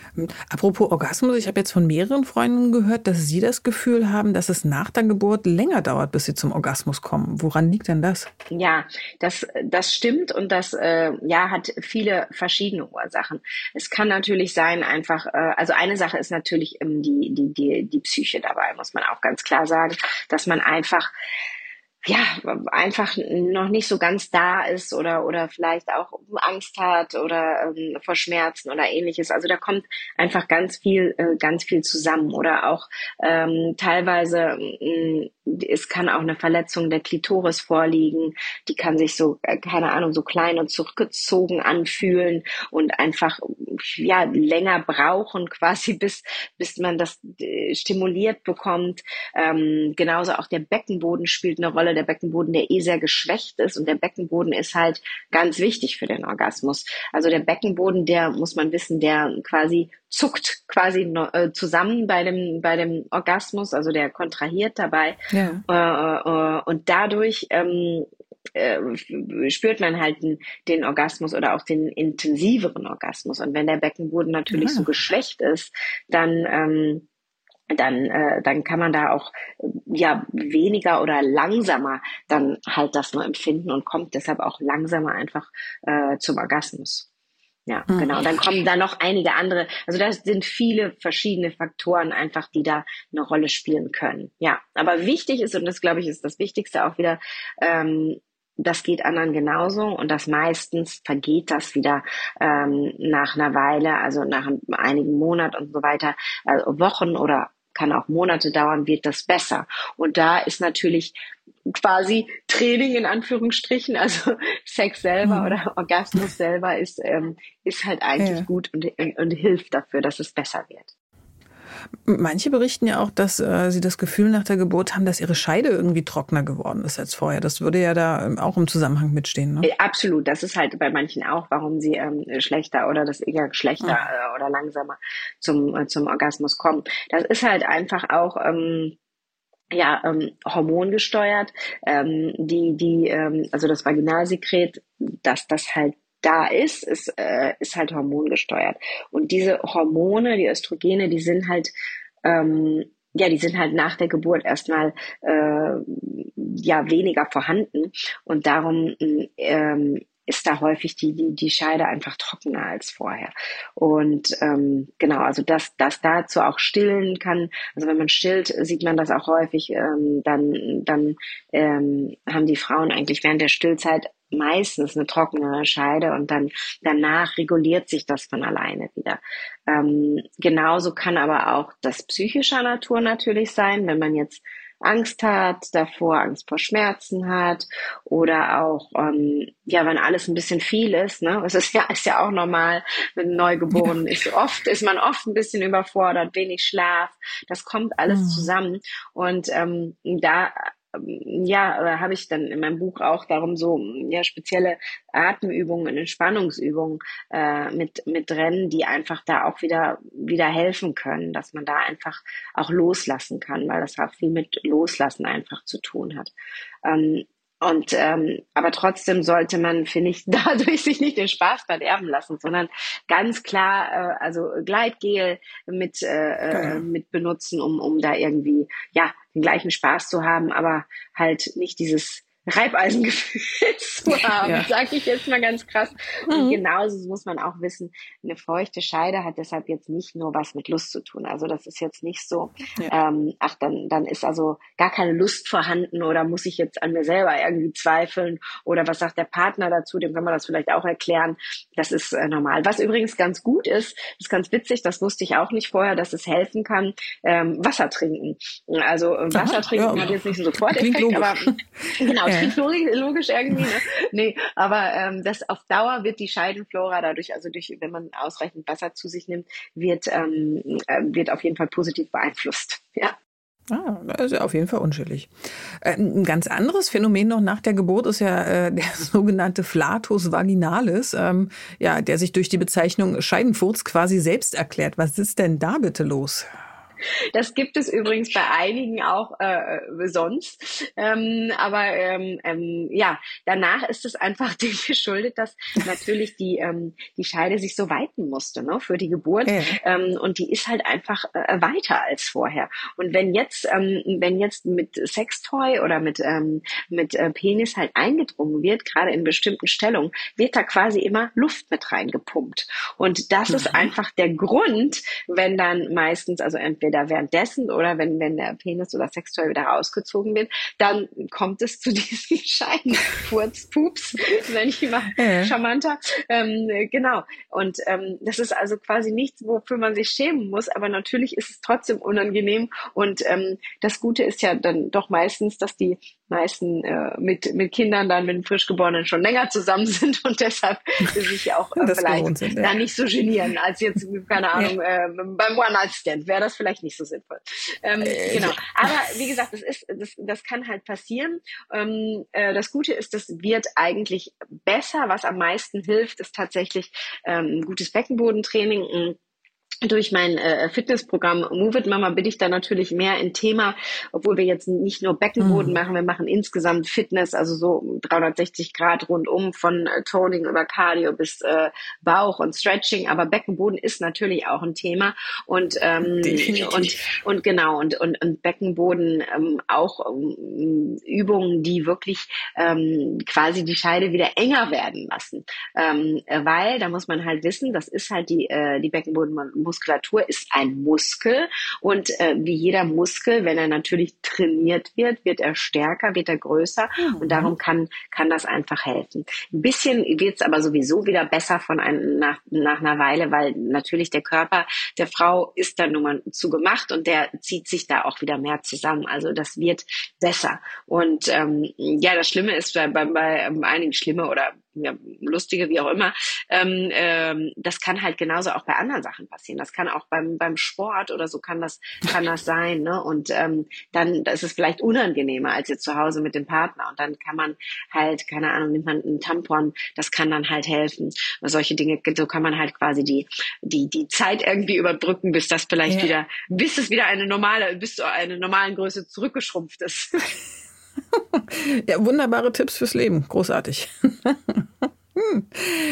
Apropos Orgasmus, ich habe jetzt von mehreren Freunden gehört, dass sie das Gefühl haben, dass es nach der Geburt länger dauert, bis sie zum Orgasmus kommen. Woran liegt denn das? Ja, das, das stimmt und das äh, ja, hat viele verschiedene Ursachen. Es kann natürlich sein, einfach, äh, also eine Sache ist natürlich ähm, die, die, die, die Psyche dabei, muss man auch ganz klar sagen, dass man einfach ja, einfach noch nicht so ganz da ist oder oder vielleicht auch Angst hat oder ähm, vor Schmerzen oder ähnliches. Also da kommt einfach ganz viel, äh, ganz viel zusammen oder auch ähm, teilweise, mh, es kann auch eine Verletzung der Klitoris vorliegen. Die kann sich so, äh, keine Ahnung, so klein und zurückgezogen anfühlen und einfach ja länger brauchen quasi, bis bis man das äh, stimuliert bekommt. Ähm, genauso auch der Beckenboden spielt eine Rolle. Der Beckenboden, der eh sehr geschwächt ist und der Beckenboden ist halt ganz wichtig für den Orgasmus. Also der Beckenboden, der muss man wissen, der quasi zuckt quasi no, äh, zusammen bei dem bei dem Orgasmus, also der kontrahiert dabei ja. äh, äh, und dadurch ähm, äh, spürt man halt den, den Orgasmus oder auch den intensiveren Orgasmus. Und wenn der Beckenboden natürlich ja. so geschwächt ist, dann ähm, dann äh, dann kann man da auch ja weniger oder langsamer dann halt das nur empfinden und kommt deshalb auch langsamer einfach äh, zum Orgasmus. Ja, Mhm. genau. Dann kommen da noch einige andere, also da sind viele verschiedene Faktoren einfach, die da eine Rolle spielen können. Ja, aber wichtig ist, und das glaube ich ist das Wichtigste auch wieder, ähm, das geht anderen genauso und das meistens vergeht das wieder ähm, nach einer Weile, also nach einigen Monaten und so weiter, also Wochen oder kann auch Monate dauern, wird das besser. Und da ist natürlich quasi Training in Anführungsstrichen, also Sex selber Mhm. oder Orgasmus selber ist, ähm, ist halt eigentlich Ja. gut und, und, und hilft dafür, dass es besser wird. Manche berichten ja auch, dass äh, sie das Gefühl nach der Geburt haben, dass ihre Scheide irgendwie trockener geworden ist als vorher. Das würde ja da ähm, auch im Zusammenhang mitstehen, ne? Äh, Absolut, das ist halt bei manchen auch, warum sie ähm, schlechter oder das eher schlechter äh, oder langsamer zum, äh, zum Orgasmus kommen. Das ist halt einfach auch ähm, ja, ähm, hormongesteuert, ähm, die, die, ähm, also das Vaginalsekret, dass das halt da ist, ist, äh, ist halt hormongesteuert. Und diese Hormone, die Östrogene, die sind halt, ähm, ja, die sind halt nach der Geburt erstmal äh, ja weniger vorhanden und darum ähm, ist da häufig die, die, die Scheide einfach trockener als vorher. Und ähm, genau, also dass das dazu auch stillen kann, also wenn man stillt, sieht man das auch häufig, ähm, dann, dann ähm, haben die Frauen eigentlich während der Stillzeit meistens eine trockene Scheide und dann danach reguliert sich das von alleine wieder. Ähm, genauso kann aber auch das psychischer Natur natürlich sein, wenn man jetzt Angst hat davor, Angst vor Schmerzen hat oder auch, ähm, ja, wenn alles ein bisschen viel ist, ne, es ist ja, ist ja auch normal, mit einem Neugeborenen Ja. ist oft, ist man oft ein bisschen überfordert, wenig Schlaf, das kommt alles Mhm. zusammen und ähm, da ja, habe ich dann in meinem Buch auch darum so ja spezielle Atemübungen und Entspannungsübungen äh, mit mit drin, die einfach da auch wieder wieder helfen können, dass man da einfach auch loslassen kann, weil das auch viel mit Loslassen einfach zu tun hat. Ähm, und ähm, aber trotzdem sollte man, finde ich, dadurch sich nicht den Spaß verderben lassen, sondern ganz klar, äh, also Gleitgel mit äh, Genau. mit benutzen, um um da irgendwie ja den gleichen Spaß zu haben, aber halt nicht dieses Reibeisengefühl zu haben, Ja. sage ich jetzt mal ganz krass. Und Mhm. genauso muss man auch wissen, eine feuchte Scheide hat deshalb jetzt nicht nur was mit Lust zu tun. Also das ist jetzt nicht so, Ja. ähm, ach, dann, dann ist also gar keine Lust vorhanden oder muss ich jetzt an mir selber irgendwie zweifeln oder was sagt der Partner dazu, dem kann man das vielleicht auch erklären. Das ist äh, normal. Was übrigens ganz gut ist, ist ganz witzig, das wusste ich auch nicht vorher, dass es helfen kann, ähm, Wasser trinken. Also äh, Wasser Aha, trinken ja. hat jetzt nicht einen Soforteffekt, Klingt aber logisch. genau, Ja. klingt logisch, logisch irgendwie, ne? Nee, aber ähm, das auf Dauer wird die Scheidenflora dadurch, also durch, wenn man ausreichend Wasser zu sich nimmt, wird, ähm, äh, wird auf jeden Fall positiv beeinflusst. Ja. Ah, das ist ja auf jeden Fall unschädlich. Äh, Ein ganz anderes Phänomen noch nach der Geburt ist ja äh, der sogenannte Flatus vaginalis, ähm, ja, der sich durch die Bezeichnung Scheidenfurz quasi selbst erklärt. Was ist denn da bitte los? Das gibt es übrigens bei einigen auch äh, sonst. Ähm, aber ähm, ähm, ja, danach ist es einfach dem geschuldet, dass natürlich die, ähm, die Scheide sich so weiten musste, ne, für die Geburt. Ja. Ähm, und die ist halt einfach äh, weiter als vorher. Und wenn jetzt, ähm, wenn jetzt mit Sextoy oder mit, ähm, mit äh, Penis halt eingedrungen wird, gerade in bestimmten Stellungen, wird da quasi immer Luft mit reingepumpt. Und das ist einfach der Grund, wenn dann meistens, also entweder währenddessen oder wenn, wenn der Penis oder Sextoy wieder rausgezogen wird, dann kommt es zu diesen Scheidenfurzpups, nenne ich immer Ja. charmanter. Ähm, genau. Und ähm, das ist also quasi nichts, wofür man sich schämen muss, aber natürlich ist es trotzdem unangenehm. Und ähm, das Gute ist ja dann doch meistens, dass die meisten äh, mit, mit Kindern dann, mit den Frischgeborenen schon länger zusammen sind und deshalb sich ja auch äh, Das vielleicht gewohnt sind, ja. da nicht so genieren, als jetzt, keine Ahnung, Ja. äh, beim One-Night-Stand wäre das vielleicht nicht so sinnvoll. Ähm, Äh, genau. ja. Aber wie gesagt, das ist, das, das kann halt passieren. Ähm, äh, das Gute ist, das wird eigentlich besser. Was am meisten hilft, ist tatsächlich ähm, ein gutes Beckenbodentraining. Durch mein äh, Fitnessprogramm Move It Mama bin ich da natürlich mehr im Thema, obwohl wir jetzt nicht nur Beckenboden Mhm. machen, wir machen insgesamt Fitness, also so dreihundertsechzig Grad rundum von äh, Toning über Cardio bis äh, Bauch und Stretching, aber Beckenboden ist natürlich auch ein Thema und ähm, Definitiv. und und genau und und, und Beckenboden ähm, auch ähm, Übungen, die wirklich ähm, quasi die Scheide wieder enger werden lassen, ähm, weil da muss man halt wissen, das ist halt die äh, die Beckenboden Muskulatur ist ein Muskel und äh, wie jeder Muskel, wenn er natürlich trainiert wird, wird er stärker, wird er größer mhm. und darum kann kann das einfach helfen. Ein bisschen wird es aber sowieso wieder besser von einem, nach, nach einer Weile, weil natürlich der Körper der Frau ist dann nun mal zu gemacht und der zieht sich da auch wieder mehr zusammen. Also das wird besser. Und ähm, ja, das Schlimme ist bei, bei, bei einigen Schlimme oder ja, lustige, wie auch immer, ähm, ähm, das kann halt genauso auch bei anderen Sachen passieren. Das kann auch beim beim Sport oder so kann das kann das sein, ne? Und ähm, dann ist es vielleicht unangenehmer als jetzt zu Hause mit dem Partner. Und dann kann man halt, keine Ahnung, nimmt man einen Tampon, das kann dann halt helfen. Oder solche Dinge, so kann man halt quasi die die die Zeit irgendwie überbrücken, bis das vielleicht ja. wieder, bis es wieder eine normale, bis zu einer normalen Größe zurückgeschrumpft ist. Ja, wunderbare Tipps fürs Leben. Großartig. hm.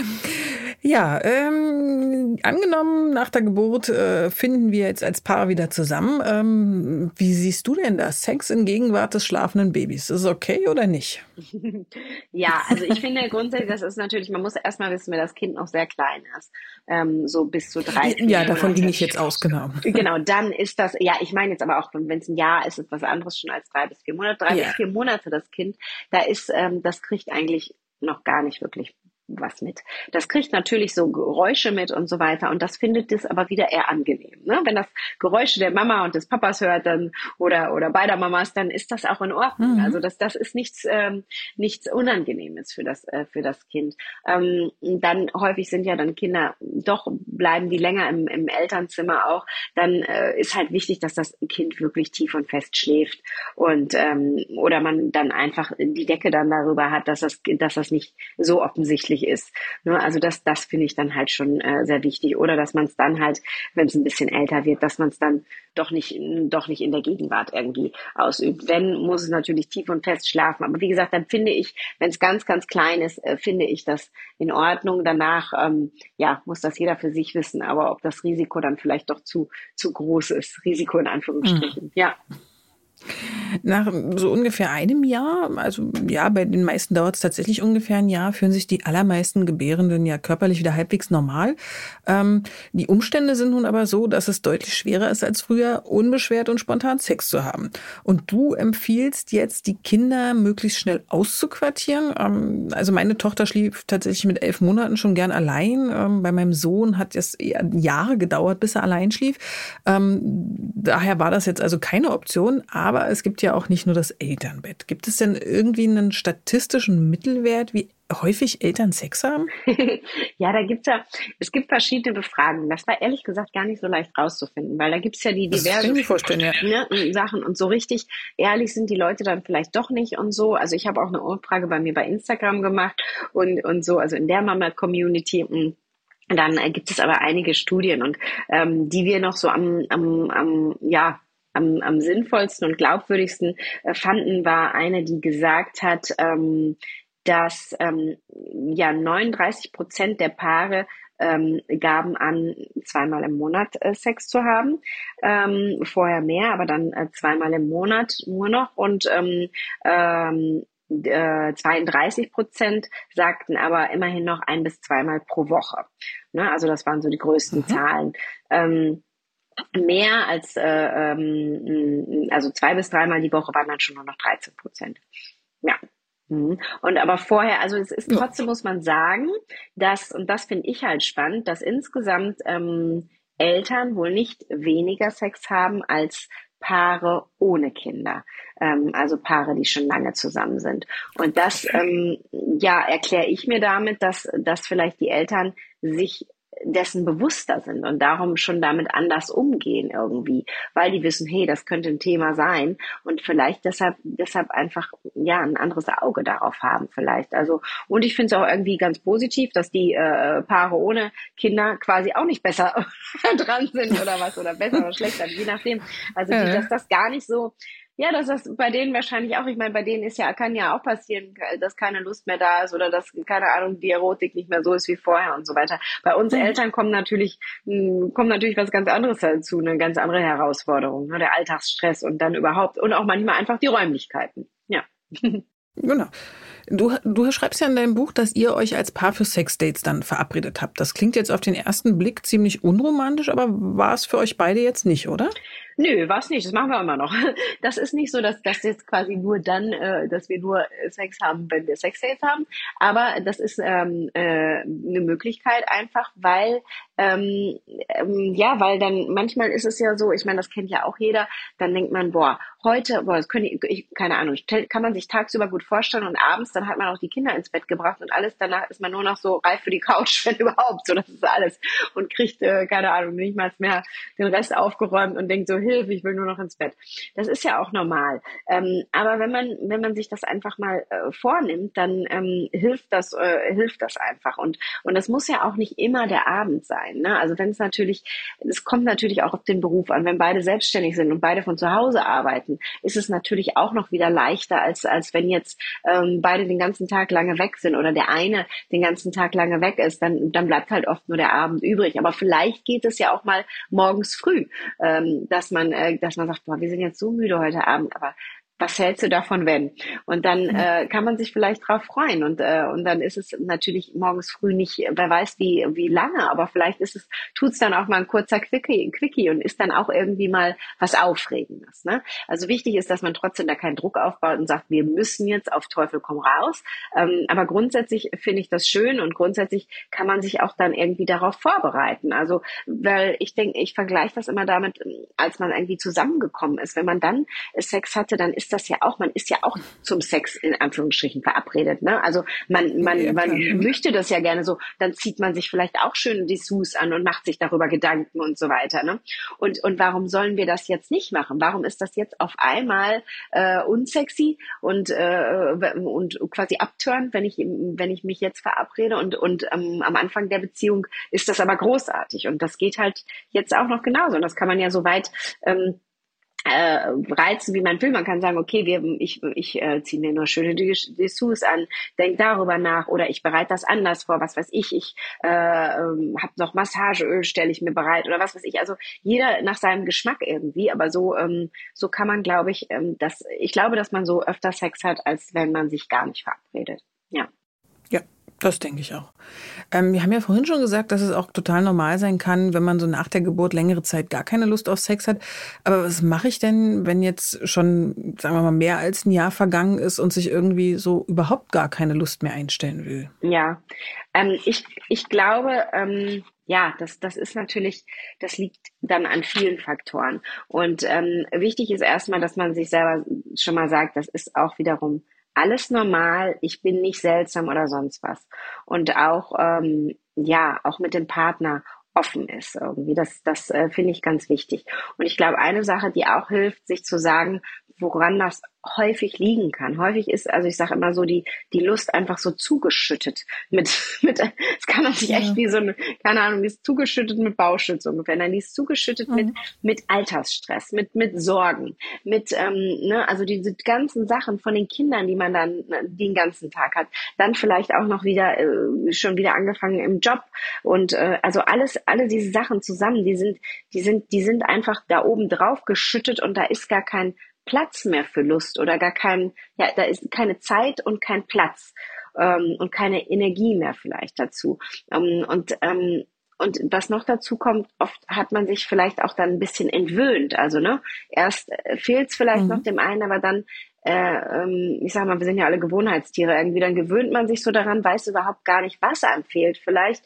Ja, ähm, angenommen, nach der Geburt äh, finden wir jetzt als Paar wieder zusammen. Ähm, wie siehst du denn das? Sex in Gegenwart des schlafenden Babys. Ist es okay oder nicht? Ja, also ich finde grundsätzlich, das ist natürlich, man muss erstmal wissen, wenn das Kind noch sehr klein ist. Ähm, so bis zu drei, vier Ja, davon Monate. ging ich jetzt aus, genau. Genau, dann ist das, ja, ich meine jetzt aber auch, wenn es ein Jahr ist, ist was anderes schon als drei bis vier Monate. Drei Ja. bis vier Monate das Kind, da ist, ähm, das kriegt eigentlich noch gar nicht wirklich was mit. Das kriegt natürlich so Geräusche mit und so weiter und das findet es aber wieder eher angenehm. Ne? Wenn das Geräusche der Mama und des Papas hört dann oder oder beider Mamas, dann ist das auch in Ordnung. Mhm. Also das das ist nichts ähm, nichts Unangenehmes für das äh, für das Kind. Ähm, dann häufig sind ja dann Kinder doch bleiben die länger im, im Elternzimmer auch. Dann äh, ist halt wichtig, dass das Kind wirklich tief und fest schläft und ähm, oder man dann einfach die Decke dann darüber hat, dass das dass das nicht so offensichtlich ist. Ne? Also das, das finde ich dann halt schon äh, sehr wichtig. Oder dass man es dann halt, wenn es ein bisschen älter wird, dass man es dann doch nicht, doch nicht in der Gegenwart irgendwie ausübt. Wenn, muss es natürlich tief und fest schlafen. Aber wie gesagt, dann finde ich, wenn es ganz, ganz klein ist, äh, finde ich das in Ordnung. Danach, ähm, ja, muss das jeder für sich wissen. Aber ob das Risiko dann vielleicht doch zu, zu groß ist. Risiko in Anführungsstrichen. Mhm. Ja. Nach so ungefähr einem Jahr, also ja, bei den meisten dauert es tatsächlich ungefähr ein Jahr, fühlen sich die allermeisten Gebärenden ja körperlich wieder halbwegs normal. Ähm, die Umstände sind nun aber so, dass es deutlich schwerer ist als früher, unbeschwert und spontan Sex zu haben. Und du empfiehlst jetzt, die Kinder möglichst schnell auszuquartieren. Ähm, also meine Tochter schlief tatsächlich mit elf Monaten schon gern allein. Ähm, bei meinem Sohn hat es eher Jahre gedauert, bis er allein schlief. Ähm, daher war das jetzt also keine Option, aber Aber es gibt ja auch nicht nur das Elternbett. Gibt es denn irgendwie einen statistischen Mittelwert, wie häufig Eltern Sex haben? Ja, da gibt's ja, es gibt verschiedene Befragungen. Das war ehrlich gesagt gar nicht so leicht rauszufinden, weil da gibt's ja die diversen ja. ne, Sachen und so richtig ehrlich sind die Leute dann vielleicht doch nicht und so. Also ich habe auch eine Umfrage bei mir bei Instagram gemacht und, und so, also in der Mama-Community. Dann äh, gibt es aber einige Studien und ähm, die wir noch so am, am, am ja, Am, am sinnvollsten und glaubwürdigsten äh, fanden, war eine, die gesagt hat, ähm, dass ähm, ja neununddreißig Prozent der Paare ähm, gaben an, zweimal im Monat äh, Sex zu haben. Ähm, vorher mehr, aber dann äh, zweimal im Monat nur noch. Und ähm, ähm, äh, zweiunddreißig Prozent sagten aber immerhin noch ein bis zweimal pro Woche. Ne? Also das waren so die größten mhm. Zahlen. Ähm, Mehr als, äh, ähm, also zwei bis dreimal die Woche waren dann schon nur noch dreizehn Prozent. Ja. Und aber vorher, also es ist trotzdem, muss man sagen, dass, und das finde ich halt spannend, dass insgesamt ähm, Eltern wohl nicht weniger Sex haben als Paare ohne Kinder, ähm, also Paare, die schon lange zusammen sind. Und das, ähm, ja, erkläre ich mir damit, dass, dass vielleicht die Eltern sich dessen bewusster sind und darum schon damit anders umgehen irgendwie, weil die wissen, hey, das könnte ein Thema sein und vielleicht deshalb deshalb einfach ja ein anderes Auge darauf haben vielleicht. Also und ich finde es auch irgendwie ganz positiv, dass die äh, Paare ohne Kinder quasi auch nicht besser dran sind oder was oder besser oder schlechter, je nachdem. Also die, dass das gar nicht so Ja, dass das bei denen wahrscheinlich auch, ich meine, bei denen ist ja, kann ja auch passieren, dass keine Lust mehr da ist oder dass, keine Ahnung, die Erotik nicht mehr so ist wie vorher und so weiter. Bei uns mhm. Eltern kommen natürlich, mh, kommt natürlich was ganz anderes dazu, eine ganz andere Herausforderung, ne, der Alltagsstress und dann überhaupt und auch manchmal einfach die Räumlichkeiten. Ja. Genau. Du, du schreibst ja in deinem Buch, dass ihr euch als Paar für Sexdates dann verabredet habt. Das klingt jetzt auf den ersten Blick ziemlich unromantisch, aber war es für euch beide jetzt nicht, oder? Nö, war's nicht. Das machen wir immer noch. Das ist nicht so, dass das jetzt quasi nur dann, äh, dass wir nur Sex haben, wenn wir Sexdates haben. Aber das ist ähm, äh, eine Möglichkeit einfach, weil ähm, ähm, ja, weil dann manchmal ist es ja so, ich meine, das kennt ja auch jeder, dann denkt man, boah, heute, boah, das können die, ich, keine Ahnung, kann man sich tagsüber gut vorstellen und abends, dann hat man auch die Kinder ins Bett gebracht und alles, danach ist man nur noch so reif für die Couch, wenn überhaupt, so das ist alles und kriegt, äh, keine Ahnung, nicht mal mehr den Rest aufgeräumt und denkt so, Hilfe, ich will nur noch ins Bett. Das ist ja auch normal. Ähm, aber wenn man, wenn man sich das einfach mal äh, vornimmt, dann ähm, hilft das, äh, hilft das einfach und und das muss ja auch nicht immer der Abend sein. Ne? Also wenn es natürlich, es kommt natürlich auch auf den Beruf an. Wenn beide selbstständig sind und beide von zu Hause arbeiten, ist es natürlich auch noch wieder leichter, als als wenn jetzt ähm, beide den ganzen Tag lange weg sind oder der eine den ganzen Tag lange weg ist, dann dann bleibt halt oft nur der Abend übrig. Aber vielleicht geht es ja auch mal morgens früh, ähm, dass man äh, dass man sagt, boah, wir sind jetzt so müde heute Abend, aber was hältst du davon, wenn? Und dann äh, kann man sich vielleicht drauf freuen und äh, und dann ist es natürlich morgens früh nicht, wer weiß wie wie lange, aber vielleicht ist es tut's dann auch mal ein kurzer Quickie, Quickie und ist dann auch irgendwie mal was Aufregendes. Ne? Also wichtig ist, dass man trotzdem da keinen Druck aufbaut und sagt, wir müssen jetzt auf Teufel komm raus. Ähm, aber grundsätzlich finde ich das schön und grundsätzlich kann man sich auch dann irgendwie darauf vorbereiten. Also weil ich denke, ich vergleiche das immer damit, als man irgendwie zusammengekommen ist. Wenn man dann Sex hatte, dann ist das ja auch, man ist ja auch zum Sex in Anführungsstrichen verabredet, ne? Also man, man, ja, man möchte das ja gerne so, dann zieht man sich vielleicht auch schön Dessous an und macht sich darüber Gedanken und so weiter, ne? Und, und warum sollen wir das jetzt nicht machen? Warum ist das jetzt auf einmal äh, unsexy und, äh, und quasi abturnt, wenn ich, wenn ich mich jetzt verabrede und, und ähm, am Anfang der Beziehung ist das aber großartig und das geht halt jetzt auch noch genauso und das kann man ja so weit ähm, äh, reizen, wie man will. Man kann sagen, okay, wir, ich, ich äh, ziehe mir nur schöne Dessous an, denk darüber nach oder ich bereite das anders vor, was weiß ich, ich äh, ähm, habe noch Massageöl, stelle ich mir bereit oder was weiß ich. Also jeder nach seinem Geschmack irgendwie, aber so ähm, so kann man, glaube ich, ähm, das, ich glaube, dass man so öfter Sex hat, als wenn man sich gar nicht verabredet. Ja. Ja. Das denke ich auch. Ähm, wir haben ja vorhin schon gesagt, dass es auch total normal sein kann, wenn man so nach der Geburt längere Zeit gar keine Lust auf Sex hat. Aber was mache ich denn, wenn jetzt schon, sagen wir mal, mehr als ein Jahr vergangen ist und sich irgendwie so überhaupt gar keine Lust mehr einstellen will? Ja, ähm, ich, ich glaube, ähm, ja, das, das ist natürlich, das liegt dann an vielen Faktoren. Und ähm, wichtig ist erstmal, dass man sich selber schon mal sagt, das ist auch wiederum alles normal, ich bin nicht seltsam oder sonst was. Und auch, ähm, ja, auch mit dem Partner offen ist irgendwie. Das, das äh, finde ich ganz wichtig. Und ich glaube, eine Sache, die auch hilft, sich zu sagen, woran das häufig liegen kann. Häufig ist, also ich sage immer so, die die Lust einfach so zugeschüttet mit, mit es kann man sich echt wie so eine, keine Ahnung, die ist zugeschüttet mit Bauschütz ungefähr. Nein, die ist zugeschüttet mhm. mit mit Alltagsstress, mit mit Sorgen, mit, ähm, ne, also diese ganzen Sachen von den Kindern, die man dann den ganzen Tag hat. Dann vielleicht auch noch wieder, äh, schon wieder angefangen im Job und äh, also alles, alle diese Sachen zusammen, die sind, die sind, die sind einfach da oben drauf geschüttet und da ist gar kein Platz mehr für Lust oder gar kein, ja, da ist keine Zeit und kein Platz ähm, und keine Energie mehr vielleicht dazu. Ähm, und ähm, und was noch dazu kommt, oft hat man sich vielleicht auch dann ein bisschen entwöhnt. Also ne, erst äh, fehlt es vielleicht mhm. noch dem einen, aber dann äh, ähm, ich sag mal, wir sind ja alle Gewohnheitstiere. Irgendwie dann gewöhnt man sich so daran, weiß überhaupt gar nicht, was einem fehlt. Vielleicht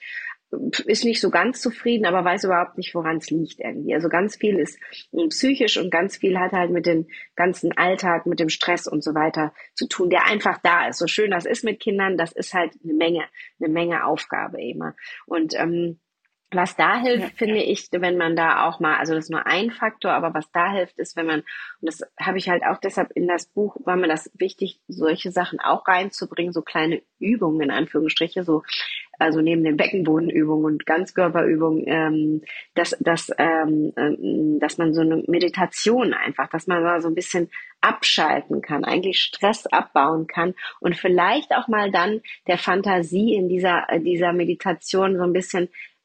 ist nicht so ganz zufrieden, aber weiß überhaupt nicht, woran es liegt irgendwie. Also ganz viel ist psychisch und ganz viel hat halt mit dem ganzen Alltag, mit dem Stress und so weiter zu tun, der einfach da ist. So schön das ist mit Kindern, das ist halt eine Menge, eine Menge Aufgabe immer. Und ähm, Was da hilft, Ja, finde ja. ich, wenn man da auch mal, also das ist nur ein Faktor, aber was da hilft, ist, wenn man, und das habe ich halt auch deshalb in das Buch, war mir das wichtig, solche Sachen auch reinzubringen, so kleine Übungen in Anführungsstriche, so, also neben den Beckenbodenübungen und Ganzkörperübungen, ähm, dass, dass, ähm, ähm, dass man so eine Meditation einfach, dass man mal so ein bisschen abschalten kann, eigentlich Stress abbauen kann und vielleicht auch mal dann der Fantasie in dieser, dieser Meditation so ein bisschen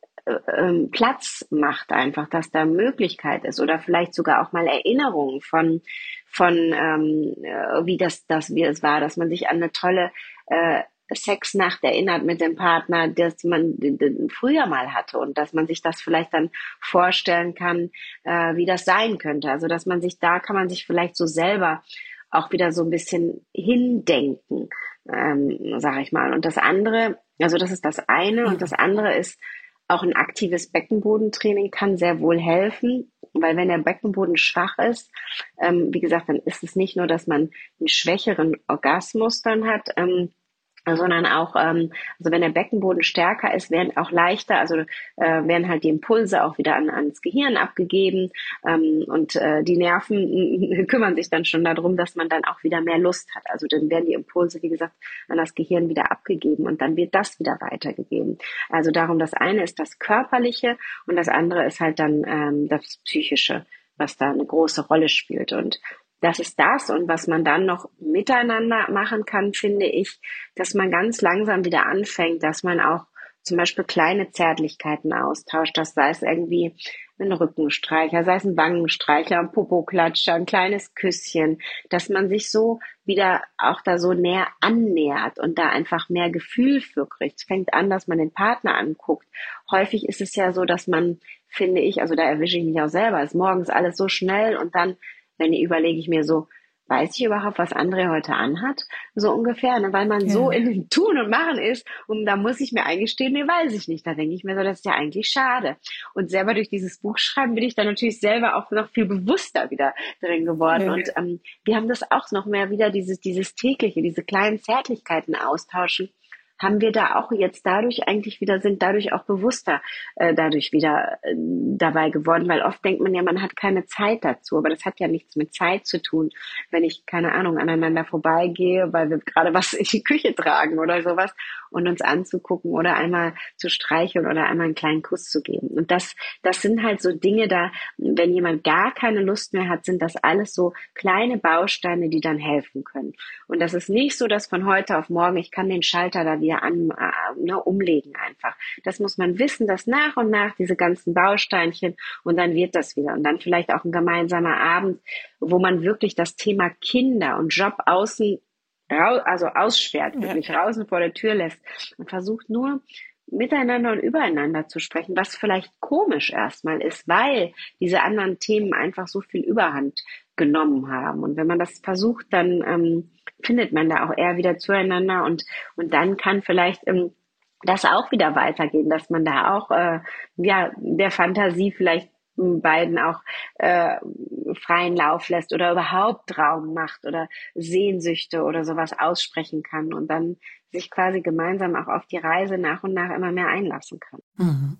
ähm, Platz macht einfach, dass da Möglichkeit ist oder vielleicht sogar auch mal Erinnerungen von von ähm, äh, wie das das wie es war, dass man sich an eine tolle äh, Sexnacht erinnert mit dem Partner, das man d- d- früher mal hatte und dass man sich das vielleicht dann vorstellen kann, äh, wie das sein könnte. Also dass man sich da kann man sich vielleicht so selber auch wieder so ein bisschen hindenken, ähm, sage ich mal. Und das andere, also das ist das eine und das andere ist auch ein aktives Beckenbodentraining kann sehr wohl helfen, weil wenn der Beckenboden schwach ist, ähm, wie gesagt, dann ist es nicht nur, dass man einen schwächeren Orgasmus dann hat, ähm, sondern auch, ähm, also wenn der Beckenboden stärker ist, werden auch leichter, also äh, werden halt die Impulse auch wieder an, ans Gehirn abgegeben ähm, und äh, die Nerven äh, kümmern sich dann schon darum, dass man dann auch wieder mehr Lust hat. Also dann werden die Impulse, wie gesagt, an das Gehirn wieder abgegeben und dann wird das wieder weitergegeben. Also darum, das eine ist das Körperliche und das andere ist halt dann ähm, das Psychische, was da eine große Rolle spielt. Und das ist das und was man dann noch miteinander machen kann, finde ich, dass man ganz langsam wieder anfängt, dass man auch zum Beispiel kleine Zärtlichkeiten austauscht, das sei es irgendwie ein Rückenstreicher, sei es ein Wangenstreicher, ein Popoklatscher, ein kleines Küsschen, dass man sich so wieder auch da so näher annähert und da einfach mehr Gefühl für kriegt. Es fängt an, dass man den Partner anguckt. Häufig ist es ja so, dass man, finde ich, also da erwische ich mich auch selber, ist morgens alles so schnell und dann wenn ich überlege ich mir so, weiß ich überhaupt, was André heute anhat? So ungefähr, ne? Weil man Ja. so in dem Tun und Machen ist und da muss ich mir eingestehen, nee, weiß ich nicht. Da denke ich mir so, das ist ja eigentlich schade. Und selber durch dieses Buch schreiben bin ich dann natürlich selber auch noch viel bewusster wieder drin geworden. Ja. Und ähm, wir haben das auch noch mehr wieder, dieses, dieses tägliche, diese kleinen Zärtlichkeiten austauschen. Haben wir da auch jetzt dadurch eigentlich wieder, sind dadurch auch bewusster äh, dadurch wieder äh, dabei geworden, weil oft denkt man ja, man hat keine Zeit dazu, aber das hat ja nichts mit Zeit zu tun, wenn ich, keine Ahnung, aneinander vorbeigehe, weil wir gerade was in die Küche tragen oder sowas und uns anzugucken oder einmal zu streicheln oder einmal einen kleinen Kuss zu geben. Und das, das sind halt so Dinge da, wenn jemand gar keine Lust mehr hat, sind das alles so kleine Bausteine, die dann helfen können. Und das ist nicht so, dass von heute auf morgen, ich kann den Schalter da wieder an, äh, ne, umlegen einfach. Das muss man wissen, dass nach und nach diese ganzen Bausteinchen und dann wird das wieder. Und dann vielleicht auch ein gemeinsamer Abend, wo man wirklich das Thema Kinder und Job außen, also aussperrt, wirklich Ja. draußen vor der Tür lässt und versucht nur miteinander und übereinander zu sprechen, was vielleicht komisch erstmal ist, weil diese anderen Themen einfach so viel Überhand genommen haben. Und wenn man das versucht, dann ähm, findet man da auch eher wieder zueinander und und dann kann vielleicht ähm, das auch wieder weitergehen, dass man da auch äh, ja der Fantasie vielleicht m, beiden auch äh, freien Lauf lässt oder überhaupt Raum macht oder Sehnsüchte oder sowas aussprechen kann und dann sich quasi gemeinsam auch auf die Reise nach und nach immer mehr einlassen kann. Mhm.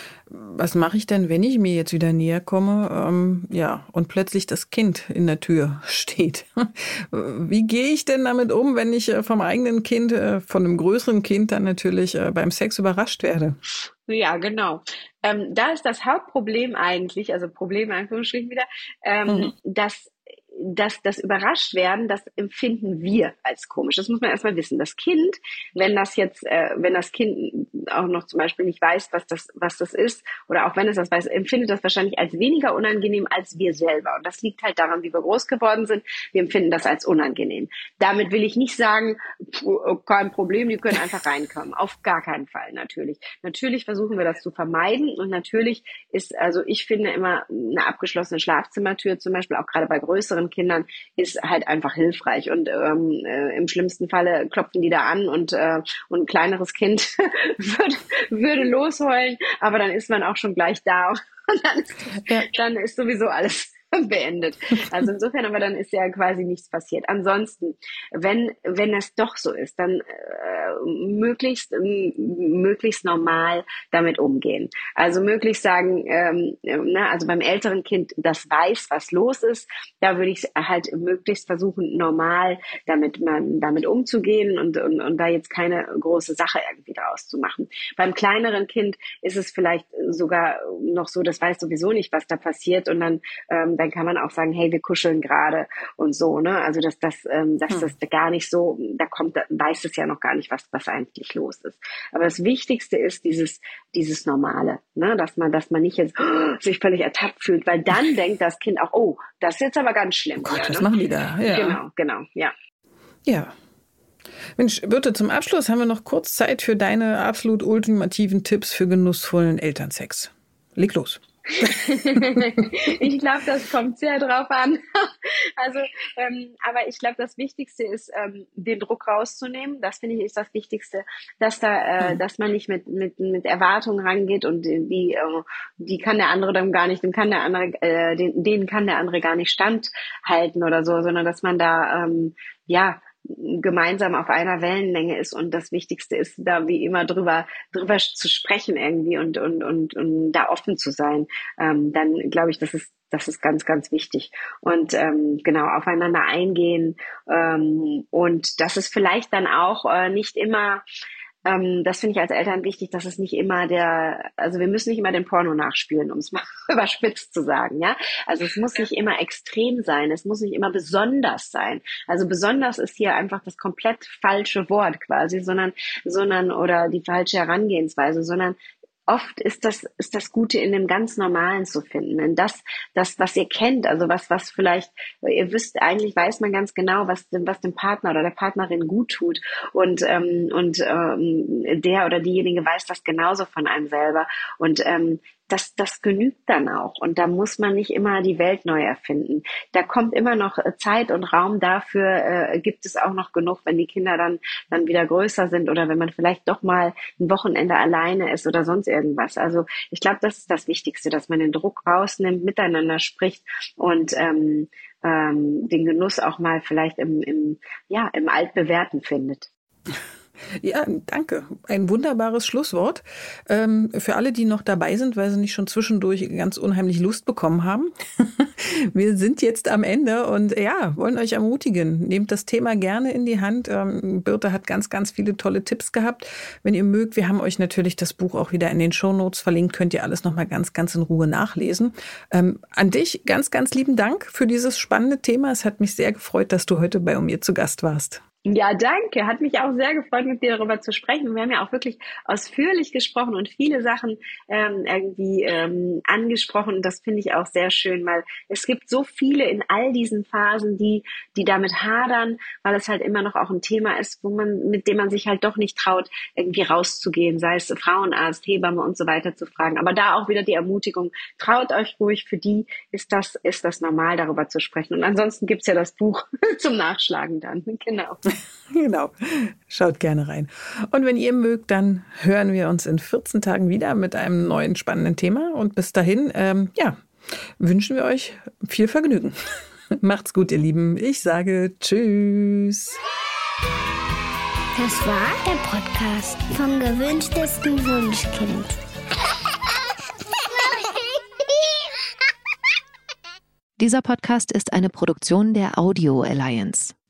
Was mache ich denn, wenn ich mir jetzt wieder näher komme, ähm, ja, und plötzlich das Kind in der Tür steht? Wie gehe ich denn damit um, wenn ich äh, vom eigenen Kind, äh, von einem größeren Kind dann natürlich äh, beim Sex überrascht werde? Ja, genau. Ähm, da ist das Hauptproblem eigentlich, also Problem in Anführungsstrichen wieder, ähm, Mhm. dass dass das Überraschtwerden, das empfinden wir als komisch. Das muss man erstmal wissen. Das Kind, wenn das jetzt, äh, wenn das Kind auch noch zum Beispiel nicht weiß, was das, was das ist, oder auch wenn es das weiß, empfindet das wahrscheinlich als weniger unangenehm als wir selber. Und das liegt halt daran, wie wir groß geworden sind. Wir empfinden das als unangenehm. Damit will ich nicht sagen, puh, kein Problem, die können einfach reinkommen. Auf gar keinen Fall, natürlich. Natürlich versuchen wir das zu vermeiden und natürlich ist, also ich finde immer eine abgeschlossene Schlafzimmertür, zum Beispiel auch gerade bei größeren Kindern, ist halt einfach hilfreich und ähm, äh, im schlimmsten Falle klopfen die da an und, äh, und ein kleineres Kind würde, würde losheulen, aber dann ist man auch schon gleich da und dann ist, Ja. dann ist sowieso alles beendet. Also insofern, aber dann ist ja quasi nichts passiert. Ansonsten, wenn wenn es doch so ist, dann äh, möglichst äh, möglichst normal damit umgehen. Also möglichst sagen, ähm, na, also beim älteren Kind, das weiß, was los ist, da würde ich halt möglichst versuchen, normal damit man damit umzugehen und, und und da jetzt keine große Sache irgendwie daraus zu machen. Beim kleineren Kind ist es vielleicht sogar noch so, das weiß sowieso nicht, was da passiert, und dann ähm, dann kann man auch sagen, hey, wir kuscheln gerade und so, ne? Also dass das ähm, dass hm. das gar nicht so, da kommt, da weiß es ja noch gar nicht, was was eigentlich los ist. Aber das Wichtigste ist dieses dieses Normale, ne? Dass man dass man nicht jetzt oh, sich völlig ertappt fühlt, weil dann denkt das Kind auch, oh, das ist jetzt aber ganz schlimm. Oh Gott, hier, was ne? machen die da? Ja. Genau, genau, ja. Ja. Mensch, Birte, zum Abschluss haben wir noch kurz Zeit für deine absolut ultimativen Tipps für genussvollen Elternsex. Leg los. Ich glaube, das kommt sehr drauf an. Also, ähm, aber ich glaube, das Wichtigste ist, ähm, den Druck rauszunehmen. Das finde ich ist das Wichtigste, dass da, äh, dass man nicht mit mit mit Erwartungen rangeht und die äh, die kann der andere dann gar nicht, dem kann der andere, äh, den, denen kann der andere gar nicht standhalten oder so, sondern dass man da ähm, ja gemeinsam auf einer Wellenlänge ist, und das Wichtigste ist, da wie immer drüber drüber zu sprechen irgendwie und und und, und da offen zu sein. Ähm, dann glaube ich, das ist das ist ganz ganz wichtig, und ähm, genau aufeinander eingehen, ähm, und das ist vielleicht dann auch äh, nicht immer. Ähm, das finde ich als Eltern wichtig, dass es nicht immer der, also wir müssen nicht immer den Porno nachspielen, um es mal überspitzt zu sagen, ja. Also es muss nicht immer extrem sein, es muss nicht immer besonders sein. Also besonders ist hier einfach das komplett falsche Wort quasi, sondern, sondern, oder die falsche Herangehensweise, sondern oft ist das, ist das Gute in dem ganz Normalen zu finden. In das, das, was ihr kennt, also was, was vielleicht, ihr wisst, eigentlich weiß man ganz genau, was dem, was dem Partner oder der Partnerin gut tut. Und, ähm, und, ähm, der oder diejenige weiß das genauso von einem selber. Und, ähm, das, das genügt dann auch. Und da muss man nicht immer die Welt neu erfinden. Da kommt immer noch Zeit und Raum dafür, äh, gibt es auch noch genug, wenn die Kinder dann, dann wieder größer sind oder wenn man vielleicht doch mal ein Wochenende alleine ist oder sonst irgendwas. Also ich glaube, das ist das Wichtigste, dass man den Druck rausnimmt, miteinander spricht und ähm, ähm, den Genuss auch mal vielleicht im, im, ja, im Altbewährten findet. Ja, danke. Ein wunderbares Schlusswort. Ähm, für alle, die noch dabei sind, weil sie nicht schon zwischendurch ganz unheimlich Lust bekommen haben. Wir sind jetzt am Ende und ja, wollen euch ermutigen. Nehmt das Thema gerne in die Hand. Ähm, Birte hat ganz, ganz viele tolle Tipps gehabt. Wenn ihr mögt, wir haben euch natürlich das Buch auch wieder in den Shownotes verlinkt. Könnt ihr alles nochmal ganz, ganz in Ruhe nachlesen. Ähm, an dich ganz, ganz lieben Dank für dieses spannende Thema. Es hat mich sehr gefreut, dass du heute bei mir zu Gast warst. Ja, danke. Hat mich auch sehr gefreut, mit dir darüber zu sprechen. Wir haben ja auch wirklich ausführlich gesprochen und viele Sachen ähm, irgendwie ähm, angesprochen. Das finde ich auch sehr schön, weil es gibt so viele in all diesen Phasen, die die damit hadern, weil es halt immer noch auch ein Thema ist, wo man mit dem man sich halt doch nicht traut, irgendwie rauszugehen, sei es Frauenarzt, Hebamme und so weiter zu fragen. Aber da auch wieder die Ermutigung: Traut euch ruhig. Für die ist das ist das normal, darüber zu sprechen. Und ansonsten gibt's ja das Buch zum Nachschlagen dann. Genau. Genau, schaut gerne rein. Und wenn ihr mögt, dann hören wir uns in vierzehn Tagen wieder mit einem neuen spannenden Thema. Und bis dahin, ähm, ja, wünschen wir euch viel Vergnügen. Macht's gut, ihr Lieben. Ich sage Tschüss. Das war der Podcast vom gewünschtesten Wunschkind. Dieser Podcast ist eine Produktion der Audio Alliance.